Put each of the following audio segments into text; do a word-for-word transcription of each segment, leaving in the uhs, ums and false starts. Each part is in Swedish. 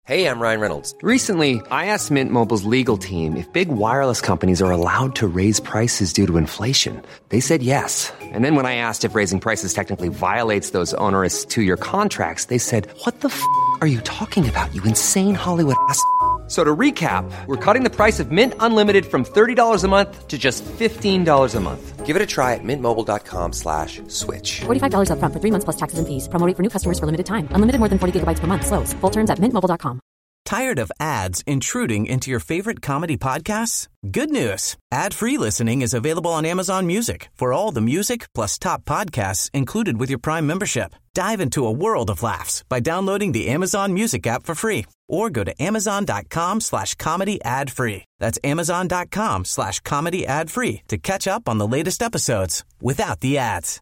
Hey, I'm Ryan Reynolds. Recently, I asked Mint Mobile's legal team if big wireless companies are allowed to raise prices due to inflation. They said yes. And then when I asked if raising prices technically violates those onerous two-year contracts, they said, "What the f*** are you talking about, you insane Hollywood ass?" So to recap, we're cutting the price of Mint Unlimited from thirty dollars a month to just fifteen dollars a month. Give it a try at mintmobile.com slash switch. forty-five dollars up front for three months plus taxes and fees. Promo rate for new customers for limited time. Unlimited more than forty gigabytes per month. Slows full terms at mint mobile dot com. Tired of ads intruding into your favorite comedy podcasts? Good news. Ad-free listening is available on Amazon Music for all the music plus top podcasts included with your Prime membership. Dive into a world of laughs by downloading the Amazon Music app for free or go to amazon.com slash comedy ad free. That's amazon.com slash comedy ad free to catch up on the latest episodes without the ads.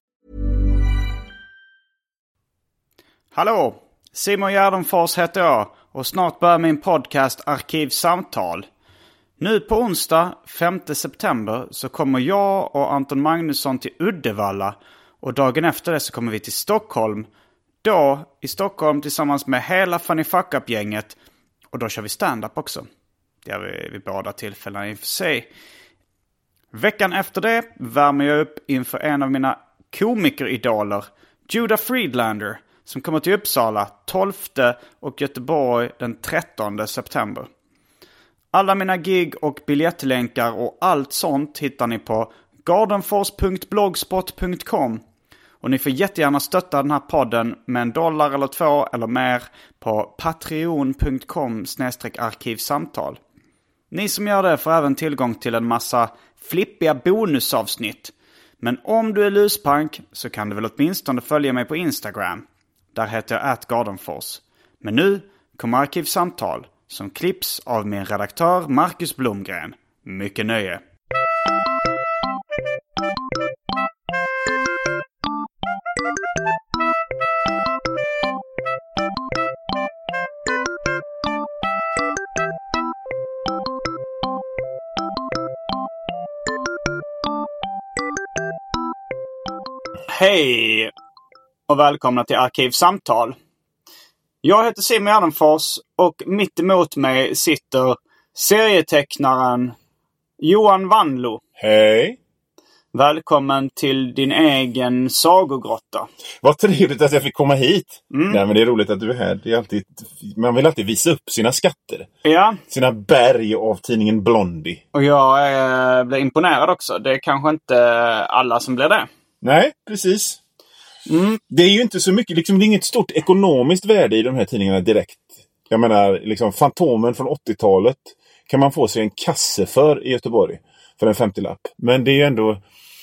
Hallå, Simon Gärdenfors heter jag och snart börjar min podcast Arkivsamtal. Nu på onsdag femte september så kommer jag och Anton Magnusson till Uddevalla och dagen efter det så kommer vi till Stockholm. Då i Stockholm tillsammans med hela Funny Fuck Up-gänget och då kör vi stand-up också. Det gör vi vid båda tillfällena i och för sig. Veckan efter det värmer jag upp inför en av mina komikeridoler, Judah Friedlander, som kommer till Uppsala tolfte och Göteborg den trettonde september. Alla mina gig och biljettlänkar och allt sånt hittar ni på gardenfors punkt blogspot punkt com. Och ni får jättegärna stötta den här podden med en dollar eller två eller mer på patreon punkt com snedstreck arkivsamtal. Ni som gör det får även tillgång till en massa flippiga bonusavsnitt. Men om du är luspank så kan du väl åtminstone följa mig på Instagram. Där heter jag at Gardenfors. Men nu kommer Arkivsamtal som klipps av min redaktör Marcus Blomgren. Mycket nöje. Hej och välkomna till Arkivsamtal. Jag heter Simon Gärdenfors och mitt emot mig sitter serietecknaren Johan Wanlo. Hej. Välkommen till din egen sagogrotta. Vad trevligt att jag fick komma hit. Mm. Nej, men det är roligt att du är här. Det är alltid, man vill alltid visa upp sina skatter. Ja. Sina berg av tidningen Blondie. Och jag eh, blir imponerad också. Det är kanske inte alla som blir det. Nej, precis. Mm. Det är ju inte så mycket, liksom, det är inget stort ekonomiskt värde i de här tidningarna direkt. Jag menar, liksom Fantomen från åttiotalet kan man få sig en kasse för i Göteborg. För en femtiolapp. Men det är ju ändå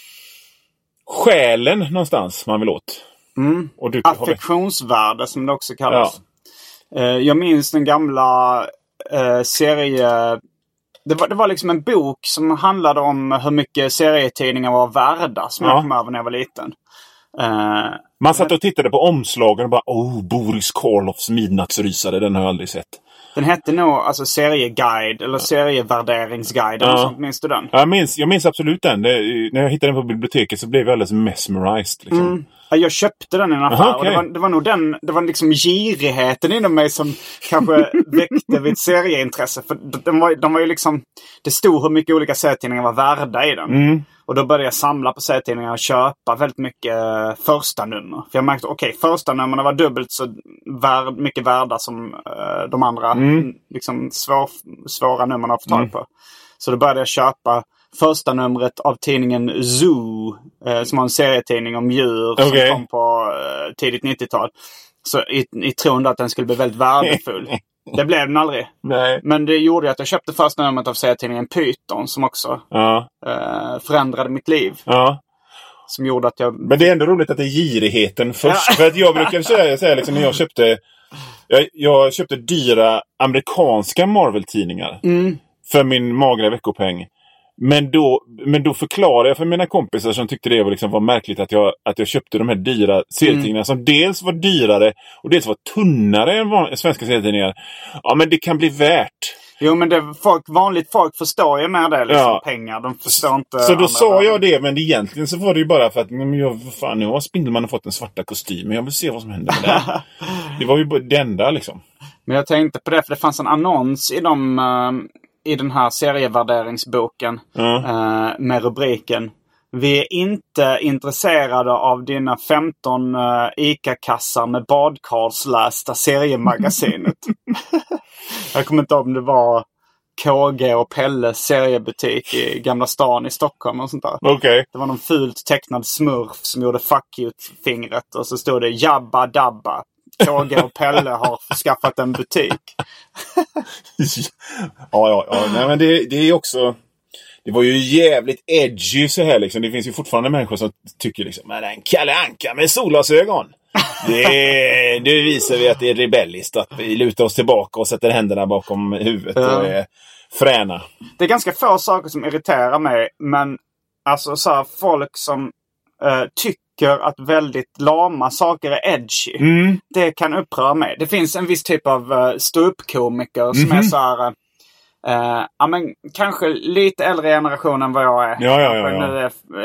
själen någonstans man vill åt. Mm. Och du affektionsvärde som det också kallas. Ja. Jag minns den gamla eh, serie... Det var, det var liksom en bok som handlade om hur mycket serietidningar var värda som ja. jag kom över när jag var liten. Uh, Man satt och tittade på omslagen och bara, oh, Boris Karloffs midnattsrysare, den har jag aldrig sett. Den hette nog alltså serieguide eller serievärderingsguide. Ja. Eller sånt. Minns du den? Jag minns, jag minns absolut den. Det, när jag hittade den på biblioteket så blev jag alldeles mesmerized. Liksom. Mm. Jag köpte den i en affär. Aha, okay. Och det, var, det var nog den, det var liksom girigheten inom mig som kanske väckte vid serieintresse. För de var, de var ju liksom, det stod hur mycket olika serietidningar var värda i den. Mm. Och då började jag samla på serietidningar och köpa väldigt mycket första nummer. För jag märkte, okej, okay, första nummerna var dubbelt så värd, mycket värda som uh, de andra mm. liksom svår, svåra nummerna att få tag på. Mm. Så då började jag köpa första numret av tidningen Zoo, eh, som var en serietidning om djur okay. som kom på eh, tidigt nittiotal. Så i, i tron att den skulle bli väldigt värdefull. Det blev den aldrig. Nej. Men det gjorde att jag köpte första numret av serietidningen Python som också ja. eh, förändrade mitt liv. Ja. Som gjorde att jag... Men det är ändå roligt att det är girigheten först. Ja. För att jag brukar säga, säga liksom, när jag köpte jag, jag köpte dyra amerikanska Marvel-tidningar mm. för min magra veckopeng. Men då, men då förklarar jag för mina kompisar som tyckte det var, liksom, var märkligt att jag, att jag köpte de här dyra serietidningarna mm. som dels var dyrare och dels var tunnare än van, svenska serietidningar. Ja, men det kan bli värt. Jo, men det, folk, vanligt folk förstår ju med det, liksom, ja. pengar. De förstår inte... Så då sa världen. Jag det, men egentligen så var det ju bara för att men jag, fan, nu har Spindelmannen fått en svarta kostym, men jag vill se vad som händer med det. Det var ju det enda, liksom. Men jag tänkte på det, för det fanns en annons i, de, uh, i den här serievärderingsboken mm. uh, med rubriken: vi är inte intresserade av dina femton uh, ICA-kassar med badkarslästa seriemagasinet. Jag kommer inte ihåg om det var K G och Pelles seriebutik i Gamla stan i Stockholm och sånt där. Okay. Det var någon fult tecknad smurf som gjorde fuck you-fingret. Och så stod det Jabba Dabba. K G och Pelle har skaffat en butik. ja, ja, ja. Nej, men det, det är också... Det var ju jävligt edgy så här liksom. Det finns ju fortfarande människor som tycker liksom, men en Kalle Anka med solglasögon. Det, det visar vi att det är rebelliskt att vi lutar oss tillbaka och sätter händerna bakom huvudet och är fräna. Det är ganska få saker som irriterar mig, men alltså så här, folk som uh, tycker att väldigt lama saker är edgy. Mm. Det kan uppröra mig. Det finns en viss typ av uh, ståuppkomiker som mm-hmm. är är så här... Uh, Uh, ja, men kanske lite äldre generation än vad jag är. Ja, ja, ja, ja. Nu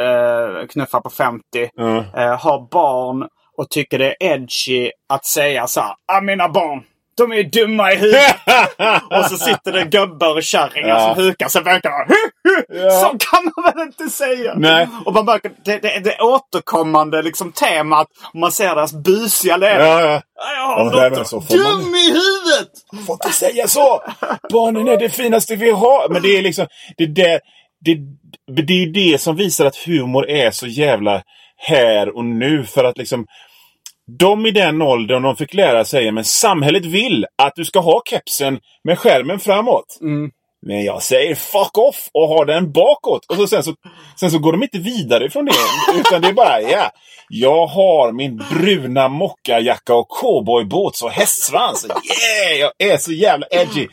är uh, knuffar på femtio. Ja. Uh, har barn och tycker det är edgy att säga så här: ah, mina barn, de är dumma i huvudet. Och så sitter det gubbar och kärringar ja. som hukar sig vägar. Ja. Så kan man väl inte säga. Nej. Och man märker det, det, det återkommande liksom temat. Och man ser deras busiga läder. Ja, ja. Ja, ja, ja, så dum man... i huvudet! Får inte säga så! Barnen är det finaste vi har. Men det är liksom det, där, det, det är det som visar att humor är så jävla här och nu. För att liksom de i den åldern de fick lära sig, men samhället vill att du ska ha kepsen med skärmen framåt. Mm. Men jag säger fuck off och har den bakåt. Och så sen, så sen så går de inte vidare från det. Utan det är bara, ja, jag har min bruna mockajacka och cowboyboots och hästsvans. Yeah, jag är så jävla edgy.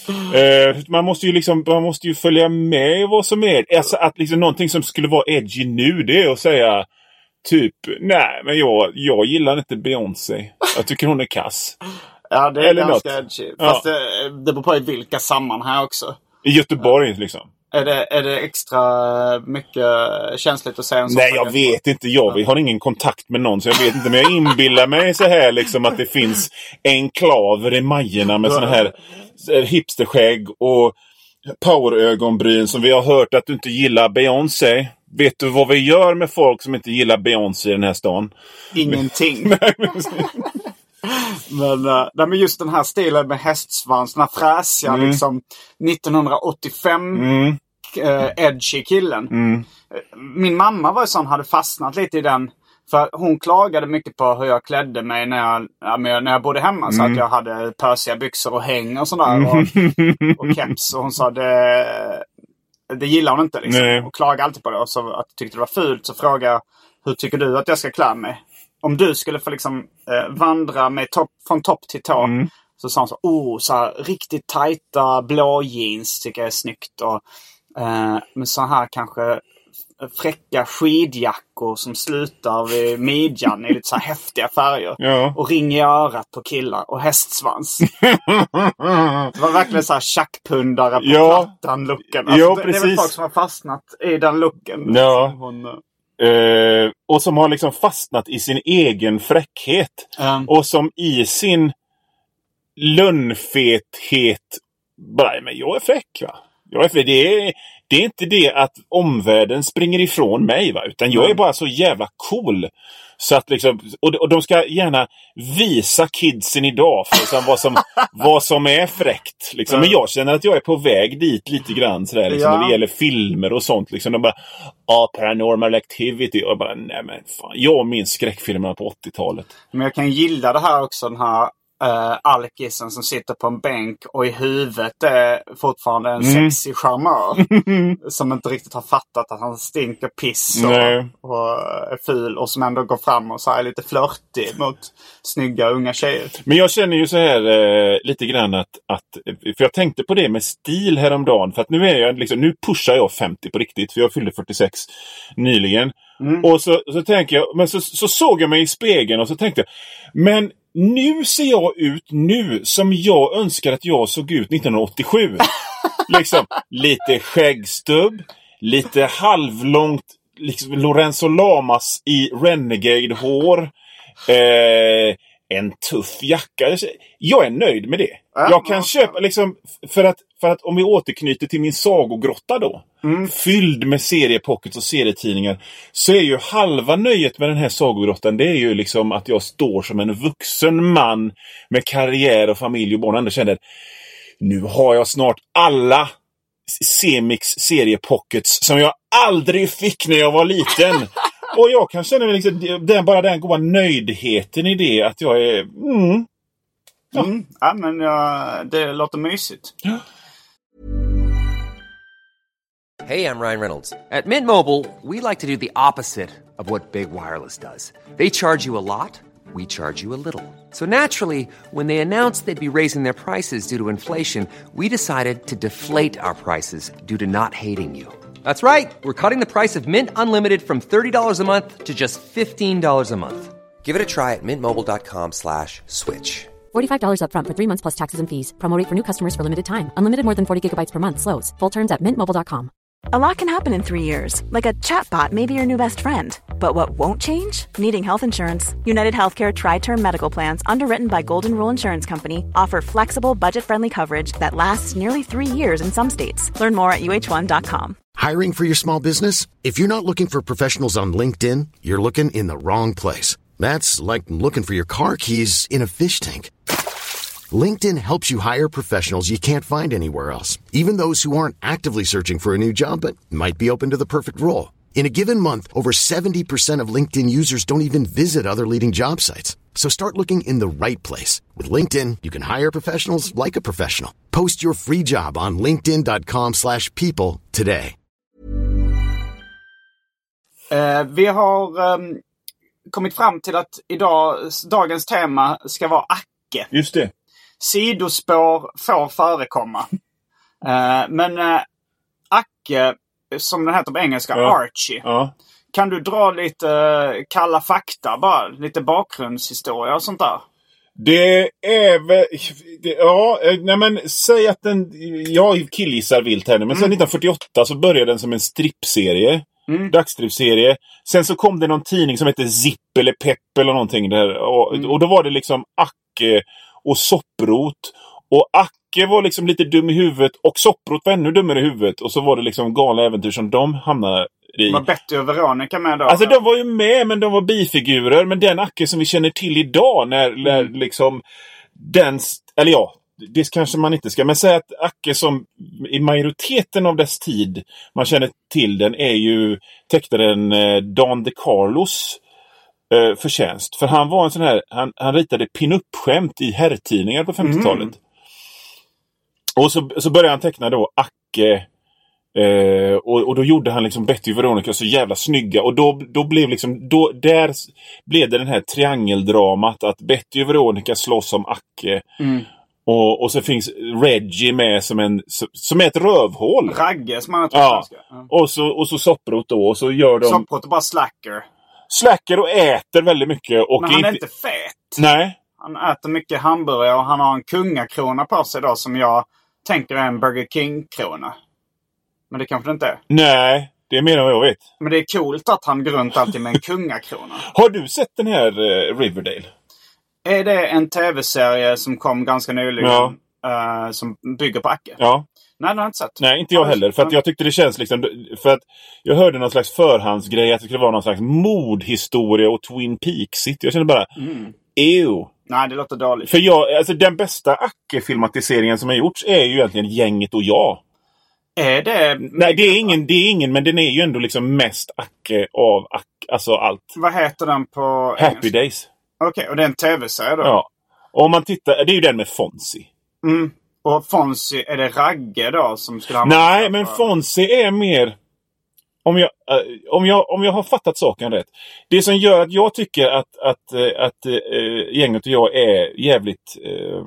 Uh, man måste ju liksom, man måste ju följa med vad som är. Alltså att liksom någonting som skulle vara edgy nu, det är att säga typ, nej men jag, jag gillar inte Beyoncé. Jag tycker hon är kass. Ja, det är eller ganska något. edgy. Fast ja. det, det beror på i vilka sammanhang också. I Göteborg liksom. Är det, är det extra mycket känsligt att säga en sån? Nej, jag vet inte. Jag har ingen kontakt med någon, så jag vet inte. Men jag inbillar mig så här liksom att det finns enklaver i Majerna med såna här hipsterskägg och powerögonbryn som vi har hört att du inte gillar Beyoncé. Vet du vad vi gör med folk som inte gillar Beyoncé i den här stan? Ingenting. Men, uh, nej, men just den här stilen med hästsvans, den här fräsiga mm. liksom nittonhundraåttiofem mm. uh, edgy killen. Mm. Min mamma var ju sån, hade fastnat lite i den. För hon klagade mycket på hur jag klädde mig när jag, ja, när jag bodde hemma. Mm. Så att jag hade pösiga byxor och häng och sådär. Och, och keps. Och hon sa det, det gillar hon inte liksom. Nej. Och klagade alltid på det. Och så att jag tyckte det var fult, så frågade jag: hur tycker du att jag ska klä mig? Om du skulle få liksom eh, vandra med topp, från topp till tå. Mm. Så sa han så, oh, så här, riktigt tajta blå jeans tycker jag är snyggt. Och eh, med så här kanske fräcka skidjackor som slutar vid midjan i lite så här häftiga färger. Ja. Och ring i örat på killar och hästsvans. Det var verkligen så här tjackpundare på ja. plattan-looken. Alltså, ja, det, precis. det är väl folk som har fastnat i den looken. Ja. Hon, uh, och som har liksom fastnat i sin egen fräckhet. Um. Och som i sin lönnfethet bara, men jag är fräck va? Jag är fräck. Det är... Det är inte det att omvärlden springer ifrån mig va, utan jag är bara så jävla cool. Så att liksom, och, och de ska gärna visa kidsen idag för liksom vad, som, vad som är fräckt. Liksom. Men jag känner att jag är på väg dit lite grann sådär, liksom, ja. när det gäller filmer och sånt. Liksom. De bara, ah, Paranormal Activity. Och jag bara, nej men fan, jag minns skräckfilmerna på åttiotalet. Men jag kan gilla det här också, den här Uh, alkisen som sitter på en bänk och i huvudet är fortfarande en mm. sexig charmör som inte riktigt har fattat att han stinker piss och, och är ful och som ändå går fram och så är lite flörtig mot snygga unga tjejer. Men jag känner ju så här eh, lite grann att, att för jag tänkte på det med stil häromdagen, för att nu är jag liksom, nu pushar jag femtio på riktigt, för jag fyllde fyrtiosex nyligen. Mm. Och så, så tänker jag, men så, så såg jag mig i spegeln och så tänkte jag, men nu ser jag ut nu som jag önskar att jag såg ut nittonhundraåttiosju. Liksom lite skäggstubb, lite halvlångt liksom Lorenzo Lamas i Renegade-hår. Eh, en tuff jacka. Jag är nöjd med det. Ja, jag kan ja, köpa ja. liksom för att, för att om vi återknyter till min sagogrotta då. Mm. Fylld med seriepockets och serietidningar. Så är ju halva nöjet med den här sagogrottan. Det är ju liksom att jag står som en vuxen man med karriär och familj och barn. Och ändå känner, nu har jag snart alla Semix seriepockets som jag aldrig fick när jag var liten. Och jag kan känna mig liksom, den, bara den goda nöjdheten i det att jag är... Mm, ja. Mm, ja, men ja, det låter mysigt. Hey, I'm Ryan Reynolds. At Mint Mobile, we like to do the opposite of what Big Wireless does. They charge you a lot, we charge you a little. So naturally, when they announced they'd be raising their prices due to inflation, we decided to deflate our prices due to not hating you. That's right. We're cutting the price of Mint Unlimited from thirty dollars a month to just fifteen dollars a month. Give it a try at mintmobile.com slash switch. forty-five dollars up front for three months plus taxes and fees. Promo rate for new customers for limited time. Unlimited more than forty gigabytes per month slows. Full terms at mint mobile dot com. A lot can happen in three years, like a chatbot may be your new best friend. But what won't change? Needing health insurance. United Healthcare Tri-Term Medical Plans, underwritten by Golden Rule Insurance Company, offer flexible, budget-friendly coverage that lasts nearly three years in some states. Learn more at U H one dot com. Hiring for your small business? If you're not looking for professionals on LinkedIn, you're looking in the wrong place. That's like looking for your car keys in a fish tank. LinkedIn helps you hire professionals you can't find anywhere else, even those who aren't actively searching for a new job but might be open to the perfect role. In a given month, over seventy percent of LinkedIn users don't even visit other leading job sites. So start looking in the right place. With LinkedIn, you can hire professionals like a professional. Post your free job on linkedin dot com slash people today. Uh, vi har um, kommit fram till att idag, dagens tema ska vara Acke. Just det. Sidospår får förekomma. uh, men uh, Acke, som den heter på engelska, ja. Archie. Ja. Kan du dra lite uh, kalla fakta bara? Lite bakgrundshistoria och sånt där? Det är väl... Det, ja, nej men säg att den... Jag killgissar vilt här nu. Men mm. sen nittonhundrafyrtioåtta så började den som en strippserie. Mm. Dagstrippserie. Sen så kom det någon tidning som hette Zipp eller Pepp eller någonting där. Och, mm. och då var det liksom Acke och Sopprot. Och Acke var liksom lite dum i huvudet. Och Sopprot var ännu dummare i huvudet. Och så var det liksom galna äventyr som de hamnade i. Var Betty och Veronica med då? Alltså de var ju med, men de var bifigurer. Men den Acke som vi känner till idag när, mm. när liksom den... Eller ja, det kanske man inte ska. Men säga att Acke som i majoriteten av dess tid man känner till den är ju tecknaren eh, Dan De Carlos eh, förtjänst. För han var en sån här, han, han ritade pin-up-skämt i herrtidningar på femtiotalet. Mm. Och så, så började han teckna då Acke eh, och, och då gjorde han liksom Betty och Veronica så jävla snygga. Och då, då blev liksom, då, där blev det den här triangeldramat att Betty och Veronica slåss om Acke. Mm. Och, och så finns Reggie med som en som är ett rövhål. Ragge som man tror ja. ja. Och så och så Sopprot då och så gör de Sopprot är bara slacker. Slacker och äter väldigt mycket och men han är inte, inte fet. Nej. Han äter mycket hamburgare och han har en kungakrona på sig då som jag tänker är en Burger King-krona. Men det kanske det inte är. Nej, det är mer än vad jag vet. Men det är coolt att han går runt alltid med en kungakrona. Har du sett den här uh, Riverdale? Är det en tv-serie som kom ganska nyligen ja. uh, som bygger på Acke? Ja. Nej, det har jag inte sett. Nej, inte jag heller. För att jag tyckte det känns liksom... För att jag hörde någon slags förhandsgrej att det skulle vara någon slags mordhistoria och Twin Peaks-igt. Jag kände bara... Mm. Ew. Nej, det låter dåligt. För jag, alltså den bästa Acke-filmatiseringen som har gjorts är ju egentligen Gänget och jag. Är det... Nej, det är ingen, det är ingen men den är ju ändå liksom mest Acke av Acke, alltså allt. Vad heter den på Happy engelska? Days. Okej, okay, och det är en tv-serie då? Ja. Och om man tittar, det är ju den med Fonzie. Mm. Och Fonzie, är det Ragge då som skulle ha... Nej, men Fonzie är mer... Om jag, äh, om, jag, om jag har fattat saken rätt. Det som gör att jag tycker att, att, att, att äh, Gänget och jag är jävligt... Äh,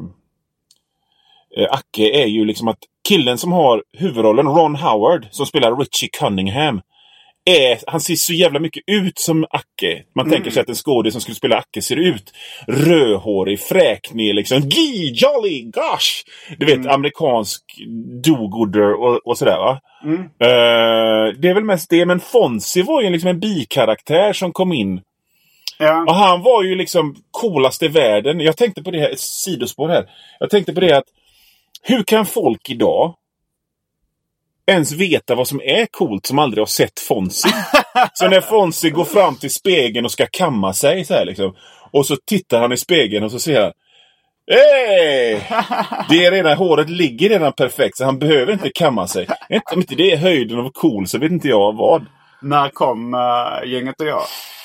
äh, Acke är ju liksom att killen som har huvudrollen, Ron Howard, som spelar Richie Cunningham... Är, han ser så jävla mycket ut som Acke. Man mm. tänker sig att en skådespelare som skulle spela Acke ser ut rödhårig, fräknig liksom. Gee, jolly, gosh! Du vet, mm. amerikansk do-gooder och, och sådär va? Mm. Uh, det är väl mest det. Men Fonzie var ju liksom en bikaraktär som kom in. Ja. Och han var ju liksom coolast i världen. Jag tänkte på det här, ett sidospår här. Jag tänkte på det att hur kan folk idag ens veta vad som är coolt som aldrig har sett Fonzie? Så när Fonzie går fram till spegeln och ska kamma sig så här liksom, och så tittar han i spegeln och så säger han: Hej! Det är redan, håret ligger redan perfekt så han behöver inte kamma sig. Om inte det är höjden av cool så vet inte jag vad. När kom uh, gänget och jag?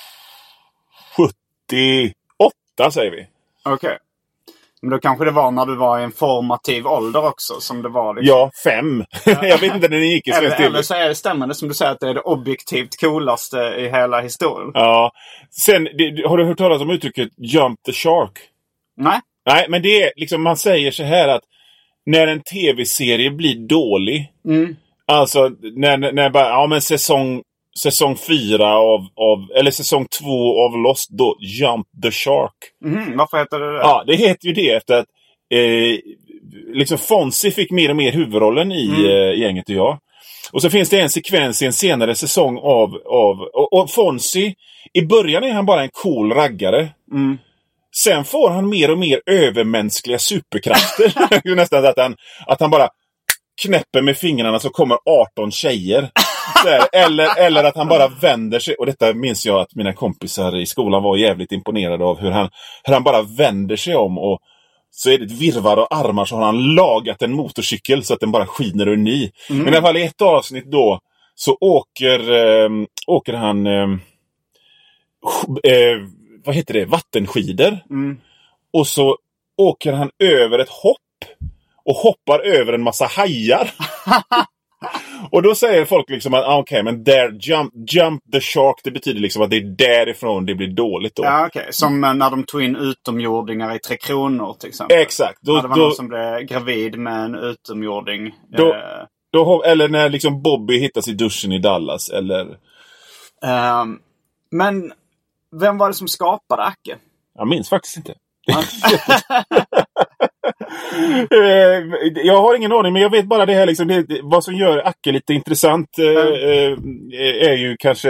sjuttioåtta säger vi. Okej. Okay. Men då kanske det var när du var i en formativ ålder också som det var liksom. Ja, fem. Jag vet inte när det gick i eller, eller så är det stämmande som du säger att det är det objektivt coolaste i hela historien. Ja. Sen, det, har du hört talas om uttrycket jump the shark? Nej. Nej, men det är liksom, man säger så här att när en tv-serie blir dålig, mm. alltså när, när bara, ja men säsong säsong fyra av, av eller säsong två av Lost, då jump the shark. Mm, varför heter det det? Ja, det heter ju det efter att eh, liksom Fonzie fick mer och mer huvudrollen i mm. eh, gänget och jag. Och så finns det en sekvens i en senare säsong av, av och, och Fonzie, i början är han bara en cool raggare. Mm. Sen får han mer och mer övermänskliga superkrafter. Nästan att han, att han bara knäpper med fingrarna så kommer arton tjejer. Här, eller, eller att han bara vänder sig. Och detta minns jag att mina kompisar i skolan var jävligt imponerade av. Hur han, hur han bara vänder sig om och så är det ett virvar och armar så har han lagat en motorcykel så att den bara skiner och ny. Mm. Men i alla fall i ett avsnitt då så åker, äh, åker han... Äh, äh, vad heter det? Vattenskidor. Mm. Och så åker han över ett hopp. Och hoppar över en massa hajar. Och då säger folk liksom att ah, okej, okay, men there, jump, jump the shark. Det betyder liksom att det är därifrån det blir dåligt då. Ja, okej. Okay. Som när de tog in utomjordingar i Tre Kronor till exempel. Exakt. Då, ja, det var då, någon som blev gravid med en utomjording. Då, eh. då, eller när liksom Bobby hittas i duschen i Dallas. Eller... Um, men vem var det som skapade Acke? Jag minns faktiskt inte. Jag har ingen aning, men jag vet bara det här liksom, det, vad som gör Acke lite intressant mm. eh, är ju kanske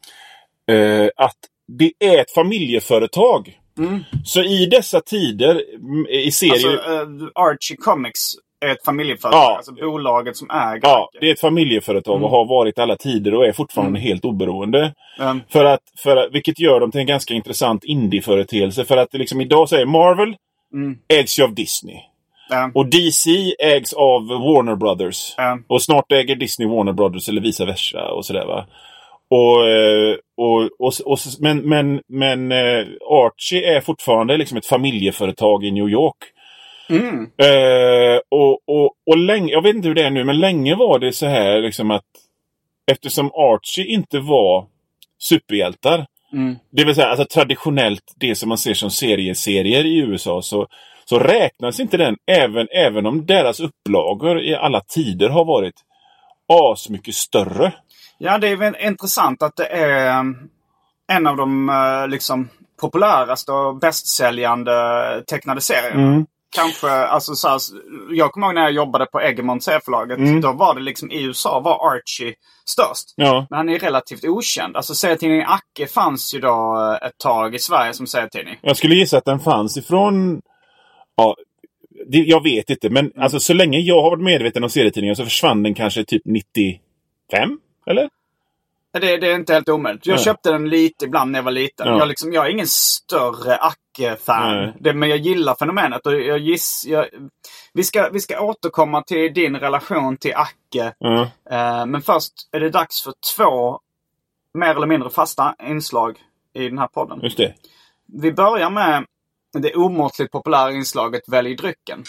eh, att det är ett familjeföretag. Mm. Så i dessa tider i serier... Alltså uh, Archie Comics är ett familjeföretag, ja. Alltså bolaget som äger. Ja, det är ett familjeföretag mm. och har varit alla tider och är fortfarande mm. helt oberoende. Mm. För att, för att, vilket gör dem till en ganska intressant indie-företeelse. För att liksom idag säger Marvel mm. ägs ju av Disney. Mm. Och D C ägs av Warner Brothers. Mm. Och snart äger Disney Warner Brothers eller vice versa och sådär va. Och, och, och, och, men, men, men Archie är fortfarande liksom ett familjeföretag i New York. Mm. Uh, och, och, och länge, jag vet inte hur det är nu, men länge var det så här liksom att eftersom Archie inte var superhjältar, mm. det vill säga alltså traditionellt det som man ser som serieserier i U S A, så, så räknas inte den, även, även om deras upplagor i alla tider har varit as mycket större. Ja, det är väl intressant att det är en av de liksom populäraste och bästsäljande tecknade serierna. Mm. Kanske, alltså så här, jag kommer ihåg när jag jobbade på Egmont serieförlaget, mm. då var det liksom i U S A var Archie störst. Ja. Men han är relativt okänd. Alltså serietidningen Acke fanns ju då ett tag i Sverige som serietidning. Jag skulle gissa att den fanns ifrån, ja, det, jag vet inte, men mm. alltså så länge jag har varit medveten om serietidningen så försvann den kanske typ nittiofem, eller? Det, det är inte helt omöjligt. Jag Nej. köpte den lite ibland när jag var liten. Ja. Jag, liksom, jag är ingen större Acke-fan. Det, men jag gillar fenomenet. Och jag giss, jag, vi, ska, vi ska återkomma till din relation till Acke. Mm. Uh, men först är det dags för två mer eller mindre fasta inslag i den här podden. Just det. Vi börjar med det omåttligt populära inslaget Välj drycken.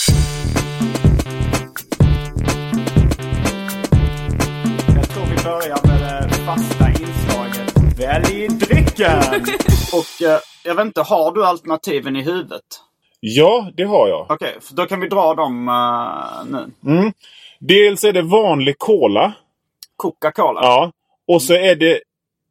Jag tror vi börjar med det fasta inslaget Välj drycken. Och uh, jag vet inte, har du alternativen i huvudet? Ja, det har jag. Okej, okay, då kan vi dra dem uh, nu. Mm. Dels är det vanlig cola. Coca-Cola. Ja. Och så är det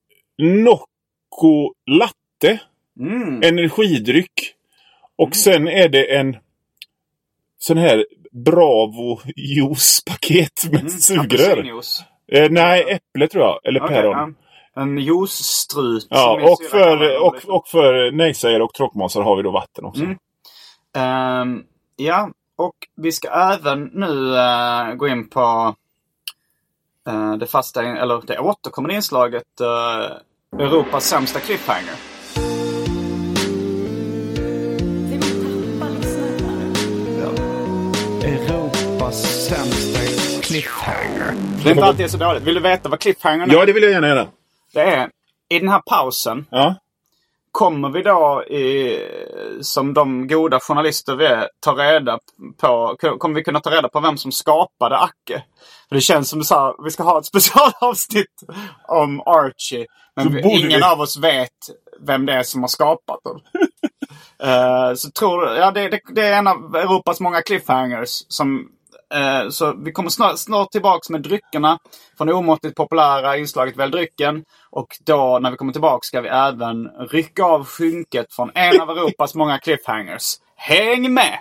Nocco Latte. Mm. Energidryck. Och mm. sen är det en sån här Bravo juicepaket med mm. sugrör. Eh, nej, äpple tror jag. Eller okay, päron. En juicestrut. Ja, och för, och, och för nejsägare och tråkmånsar har vi då vatten också. Mm. Um, ja, och vi ska även nu uh, gå in på uh, det fasta, eller det återkommande inslaget uh, Europas sämsta cliffhanger. Ja. Europas sämsta cliffhanger. Det är inte alltid så dåligt. Vill du veta vad cliffhangern är? Ja, det vill jag gärna göra. Det är, i den här pausen ja. kommer vi då i, som de goda journalister vi är, ta reda på, kommer vi kunna ta reda på vem som skapade Acke. För det känns som du sa, vi ska ha ett specialavsnitt om Archie, men vi, ingen vi... av oss vet vem det är som har skapat den. uh, så tror ja, det, det, det är en av Europas många cliffhangers som uh, så vi kommer snart, snart tillbaks med dryckerna från det omåttligt populära inslaget Välj drycken. Och då när vi kommer tillbaka ska vi även rycka av skynket från en av Europas många cliffhangers. Häng med!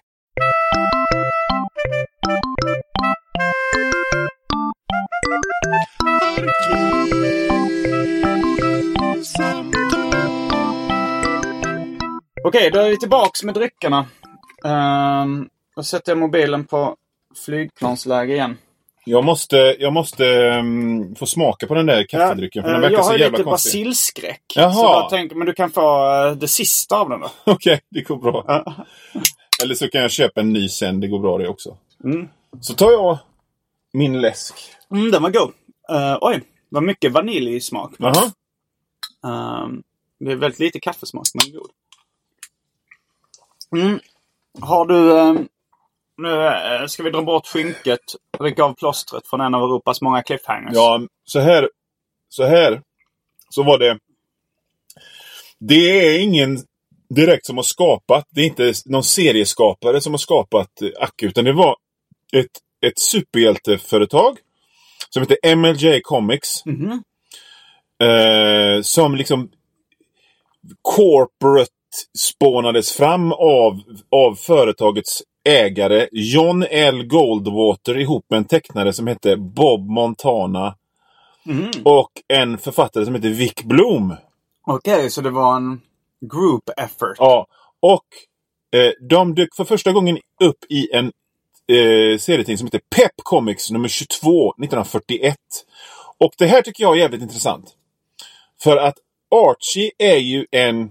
Okej, då är vi tillbaks med dryckerna. Um, då sätter jag mobilen på flygplansläge igen. Jag måste, jag måste um, få smaka på den där kaffedrycken. För den verkar jag så har jävla lite konstig. basilskräck. Jaha. Så jag tänker, men du kan få uh, det sista av den då. Okej, okay, det går bra. Ja. Eller så kan jag köpa en ny sen. Det går bra det också. Mm. Så tar jag min läsk. Mm, den var god. Uh, oj, vad mycket vaniljsmak. Jaha. Uh, det är väldigt lite kaffesmak, men god. Mm. Har du... Uh, Nu ska vi dra bort skynket, rycka av plåstret från en av Europas många cliffhangers. Ja, så här, så här, så var det. Det är ingen direkt som har skapat, det är inte någon serieskapare som har skapat Acke, utan det var ett, ett superhjälteföretag som heter M L J Comics. Mm-hmm. Eh, som liksom corporate spånades fram av, av företagets ägare John L. Goldwater ihop med en tecknare som hette Bob Montana mm. och en författare som heter Vic Bloom. Okej, okay, så det var en group effort. Ja, och eh, de dök för första gången upp i en eh, serietidning som heter Pep Comics nummer tjugotvå nittonhundrafyrtioett. Och det här tycker jag är jävligt intressant. För att Archie är ju en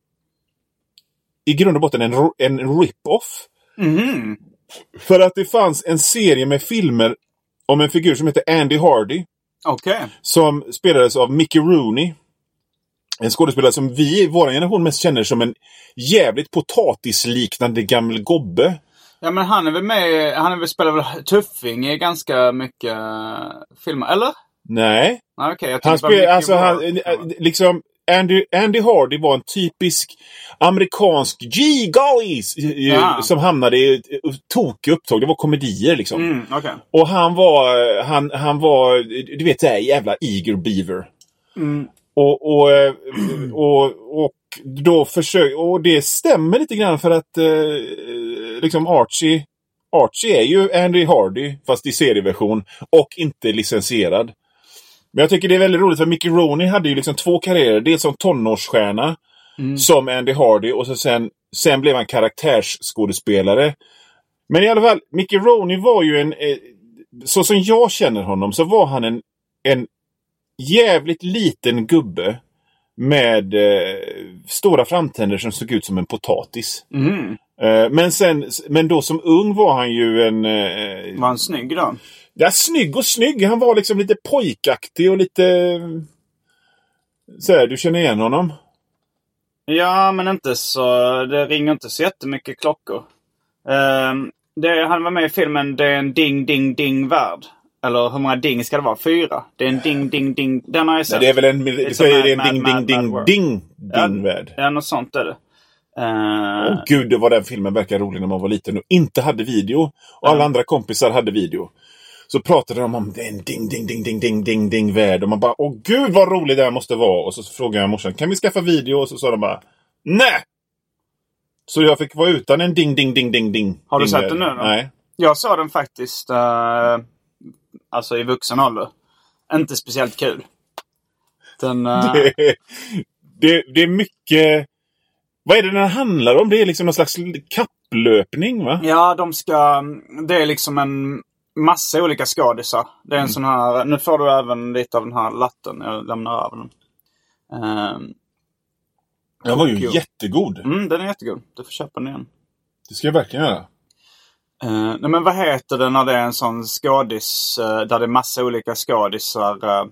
i grund och botten en, en rip-off. Mm. För att det fanns en serie med filmer om en figur som heter Andy Hardy. Okay. Som spelades av Mickey Rooney. En skådespelare som vi i vår generation mest känner som en jävligt potatisliknande gammal gobbe. Ja, men han är väl med, han är väl spelar väl tuffing i ganska mycket filmer, eller? Nej. Ah, okay, jag han spelar, alltså han, liksom Andy, Andy Hardy var en typisk amerikansk G-gollies ja. Som hamnade i tokig upptåg. Det var komedier liksom. Mm, okay. Och han var han, han var du vet det här jävla Eager Beaver. Mm. Och, och, och, och då försöker och det stämmer lite grann för att eh, liksom Archie Archie är ju Andy Hardy fast i serieversion och inte licensierad. Men jag tycker det är väldigt roligt för Mickey Rooney hade ju liksom två karriärer. Dels som tonårsstjärna mm. som Andy Hardy och så sen, sen blev han karaktärsskådespelare. Men i alla fall, Mickey Rooney var ju en eh, så som jag känner honom så var han en, en jävligt liten gubbe med eh, stora framtänder som såg ut som en potatis. Mm. Eh, men sen men då som ung var han ju en eh, var han snygg då? Ja, snygg och snygg. Han var liksom lite pojkaktig och lite så här, du känner igen honom? Ja, men inte så det ringer inte så jättemycket klockor. Um, det, han var med i filmen Det är en ding ding ding värld. Eller hur många ding ska det vara? Fyra. Det är en ding ding ding. Den har jag sett. Ja, det är väl en, det så är det en ding ding ding ding ding ding värld. Ja, något sånt är det. Åh uh... oh, gud, det var den filmen verkar rolig när man var liten och inte hade video. Och alla uh. andra kompisar hade video. Så pratade de om det är en ding ding ding ding ding ding ding värld. Och man bara, åh gud vad roligt det här måste vara. Och så frågade jag morsan, kan vi skaffa video? Och så sa de bara, nej! Så jag fick vara utan en ding ding ding ding ding. Har du ding sett värld. den nu då? Nej. Jag såg den faktiskt uh, alltså i vuxen ålder. Inte speciellt kul. Den, uh... det, det, det är mycket... Vad är det den handlar om? Det är liksom någon slags kapplöpning, va? Ja, de ska... Det är liksom en massa olika skådisar. Det är en mm. sån här... Nu får du även lite av den här latten. Jag lämnar över den. Um... Den var ju jättegod. Mm, den är jättegod. Du får köpa den igen. Det ska jag verkligen göra. Uh, nej, men vad heter det när det är en sån skådis... Uh, där det är massa olika skådisar... Uh,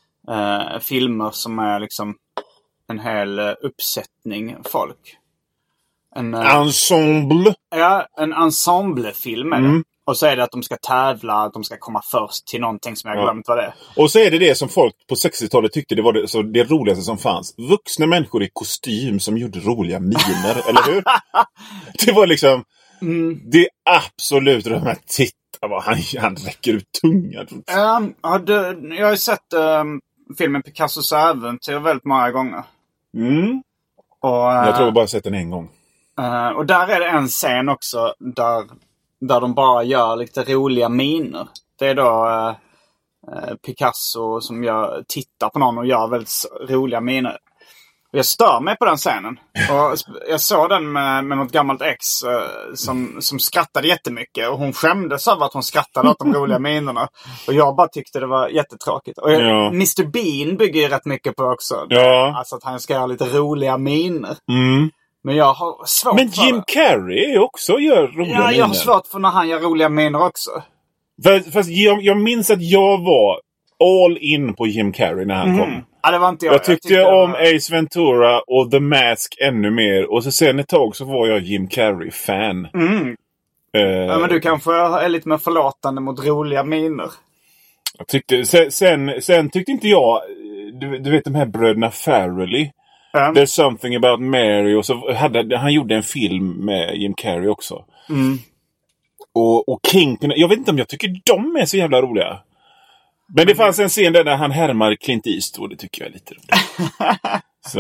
uh, filmer som är liksom... En hel uh, uppsättning folk. En, uh, ensemble. Ja, en ensemblefilm är det. Mm. Och så är det att de ska tävla, att de ska komma först till någonting som jag glömt ja. vad det är. Och så är det det som folk på sextiotalet tyckte det var det, så det roligaste som fanns. Vuxna människor i kostym som gjorde roliga miner, eller hur? Det var liksom mm. det absolut de här titta vad han, han räcker ut tungan. Um, hade, jag har ju sett um, filmen Picassos äventyr väldigt många gånger. Mm. Och, uh, jag tror jag bara sett den en gång. Uh, och där är det en scen också där, där de bara gör lite roliga miner. Det är då uh, uh, Picasso som gör, tittar på någon och gör väldigt roliga miner. Och jag stör mig på den scenen. Och jag såg den med, med något gammalt ex uh, som, som skrattade jättemycket. Och hon skämdes över att hon skrattade åt de roliga minerna. Och jag bara tyckte det var jättetråkigt. Och jag, ja. mister Bean bygger ju rätt mycket på också. Ja. Alltså att han ska göra lite roliga miner. Mm. Men jag har svårt Men för Jim Carrey också gör roliga ja, miner. jag har svårt för när han gör roliga miner också. Fast, fast jag, jag minns att jag var all in på Jim Carrey när han mm. kom. Ja, det var inte jag. Jag tyckte, jag tyckte om var... Ace Ventura och The Mask ännu mer. Och så sen ett tag så var jag Jim Carrey-fan. Mm. Uh, ja, men du kanske är lite mer förlåtande mot roliga miner. Jag tyckte, sen, sen, sen tyckte inte jag... Du, du vet de här bröderna Farrelly. Mm. There's something about Mary. Och så hade, han gjorde en film med Jim Carrey också. Mm. Och, och Kingpin. Jag vet inte om jag tycker de är så jävla roliga. Men det fanns en scen där, där han härmar Clint Eastwood. Det tycker jag är lite roligt. Så...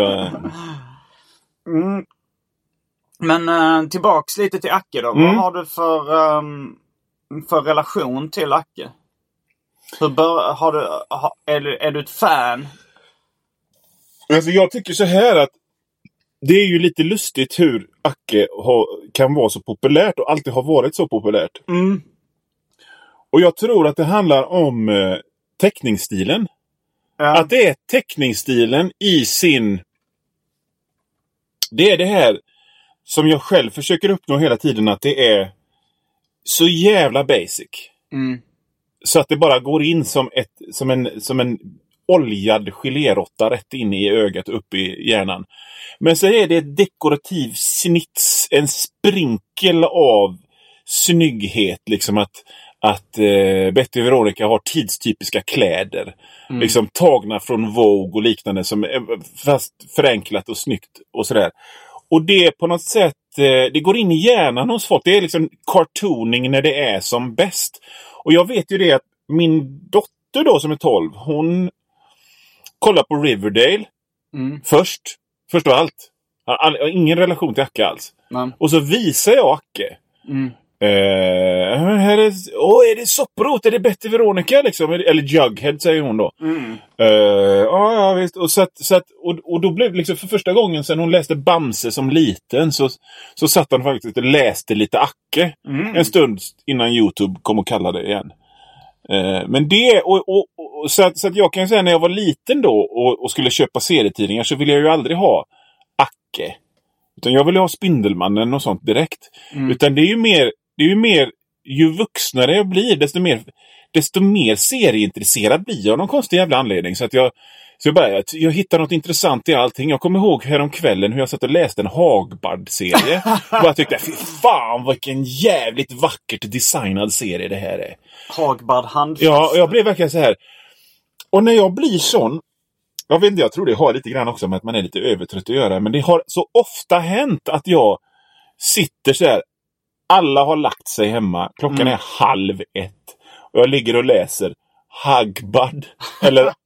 Mm. Men äh, tillbaks lite till Acke då. Mm. Vad har du för, um, för relation till Acke? Hur bör, har du, har, är, du, är du ett fan? Alltså jag tycker så här att det är ju lite lustigt hur Acke ha, kan vara så populärt och alltid har varit så populärt. Mm. Och jag tror att det handlar om eh, teckningsstilen. Ja. Att det är teckningsstilen i sin... Det är det här som jag själv försöker uppnå hela tiden, att det är så jävla basic. Mm. Så att det bara går in som, ett, som, en, som en oljad gelérotta rätt in i ögat upp i hjärnan. Men så är det ett dekorativ snits, en sprinkel av snygghet. Liksom att, att eh, Betty Veronica har tidstypiska kläder. Mm. Liksom tagna från Vogue och liknande, som är fast förenklat och snyggt och sådär. Och det på något sätt, eh, det går in i hjärnan hos folk. Det är liksom cartooning när det är som bäst. Och jag vet ju det att min dotter då som är tolv, hon kollar på Riverdale mm. först. Först och allt. All, all, ingen relation till Acke alls. Mm. Och så visar jag Acke. Mm. Uh, här är, åh, är det sopprot? Är det Betty Veronica liksom? Eller Jughead säger hon då. Mm. Uh, ja, ja, visst. Och, så att, så att, och, och då blev liksom för första gången sedan hon läste Bamse som liten, så, så satt han faktiskt och läste lite Acke mm. en stund innan YouTube kom och kallade det igen. Uh, men det, och, och, och, så, att, så att jag kan säga när jag var liten då och, och skulle köpa serietidningar, så ville jag ju aldrig ha Acke. Utan jag ville ha Spindelmannen och sånt direkt. Mm. Utan det är ju mer, det är ju mer, ju vuxnare jag blir, desto mer, desto mer serieintresserad blir jag av någon konstig jävla anledning. Så att jag, så jag, bara, jag, jag hittar något intressant i allting. Jag kommer ihåg häromkvällen hur jag satt och läste en Hagbard-serie. Och jag tyckte, fy fan vilken jävligt vackert designad serie det här är. Hagbard handfast. Ja, och jag blev verkligen så här. Och när jag blir sån, jag vet inte, jag tror det har lite grann också med att man är lite övertrött att göra. Men det har så ofta hänt att jag sitter så här. Alla har lagt sig hemma. Klockan mm. är halv ett. Och jag ligger och läser Hagbard. Eller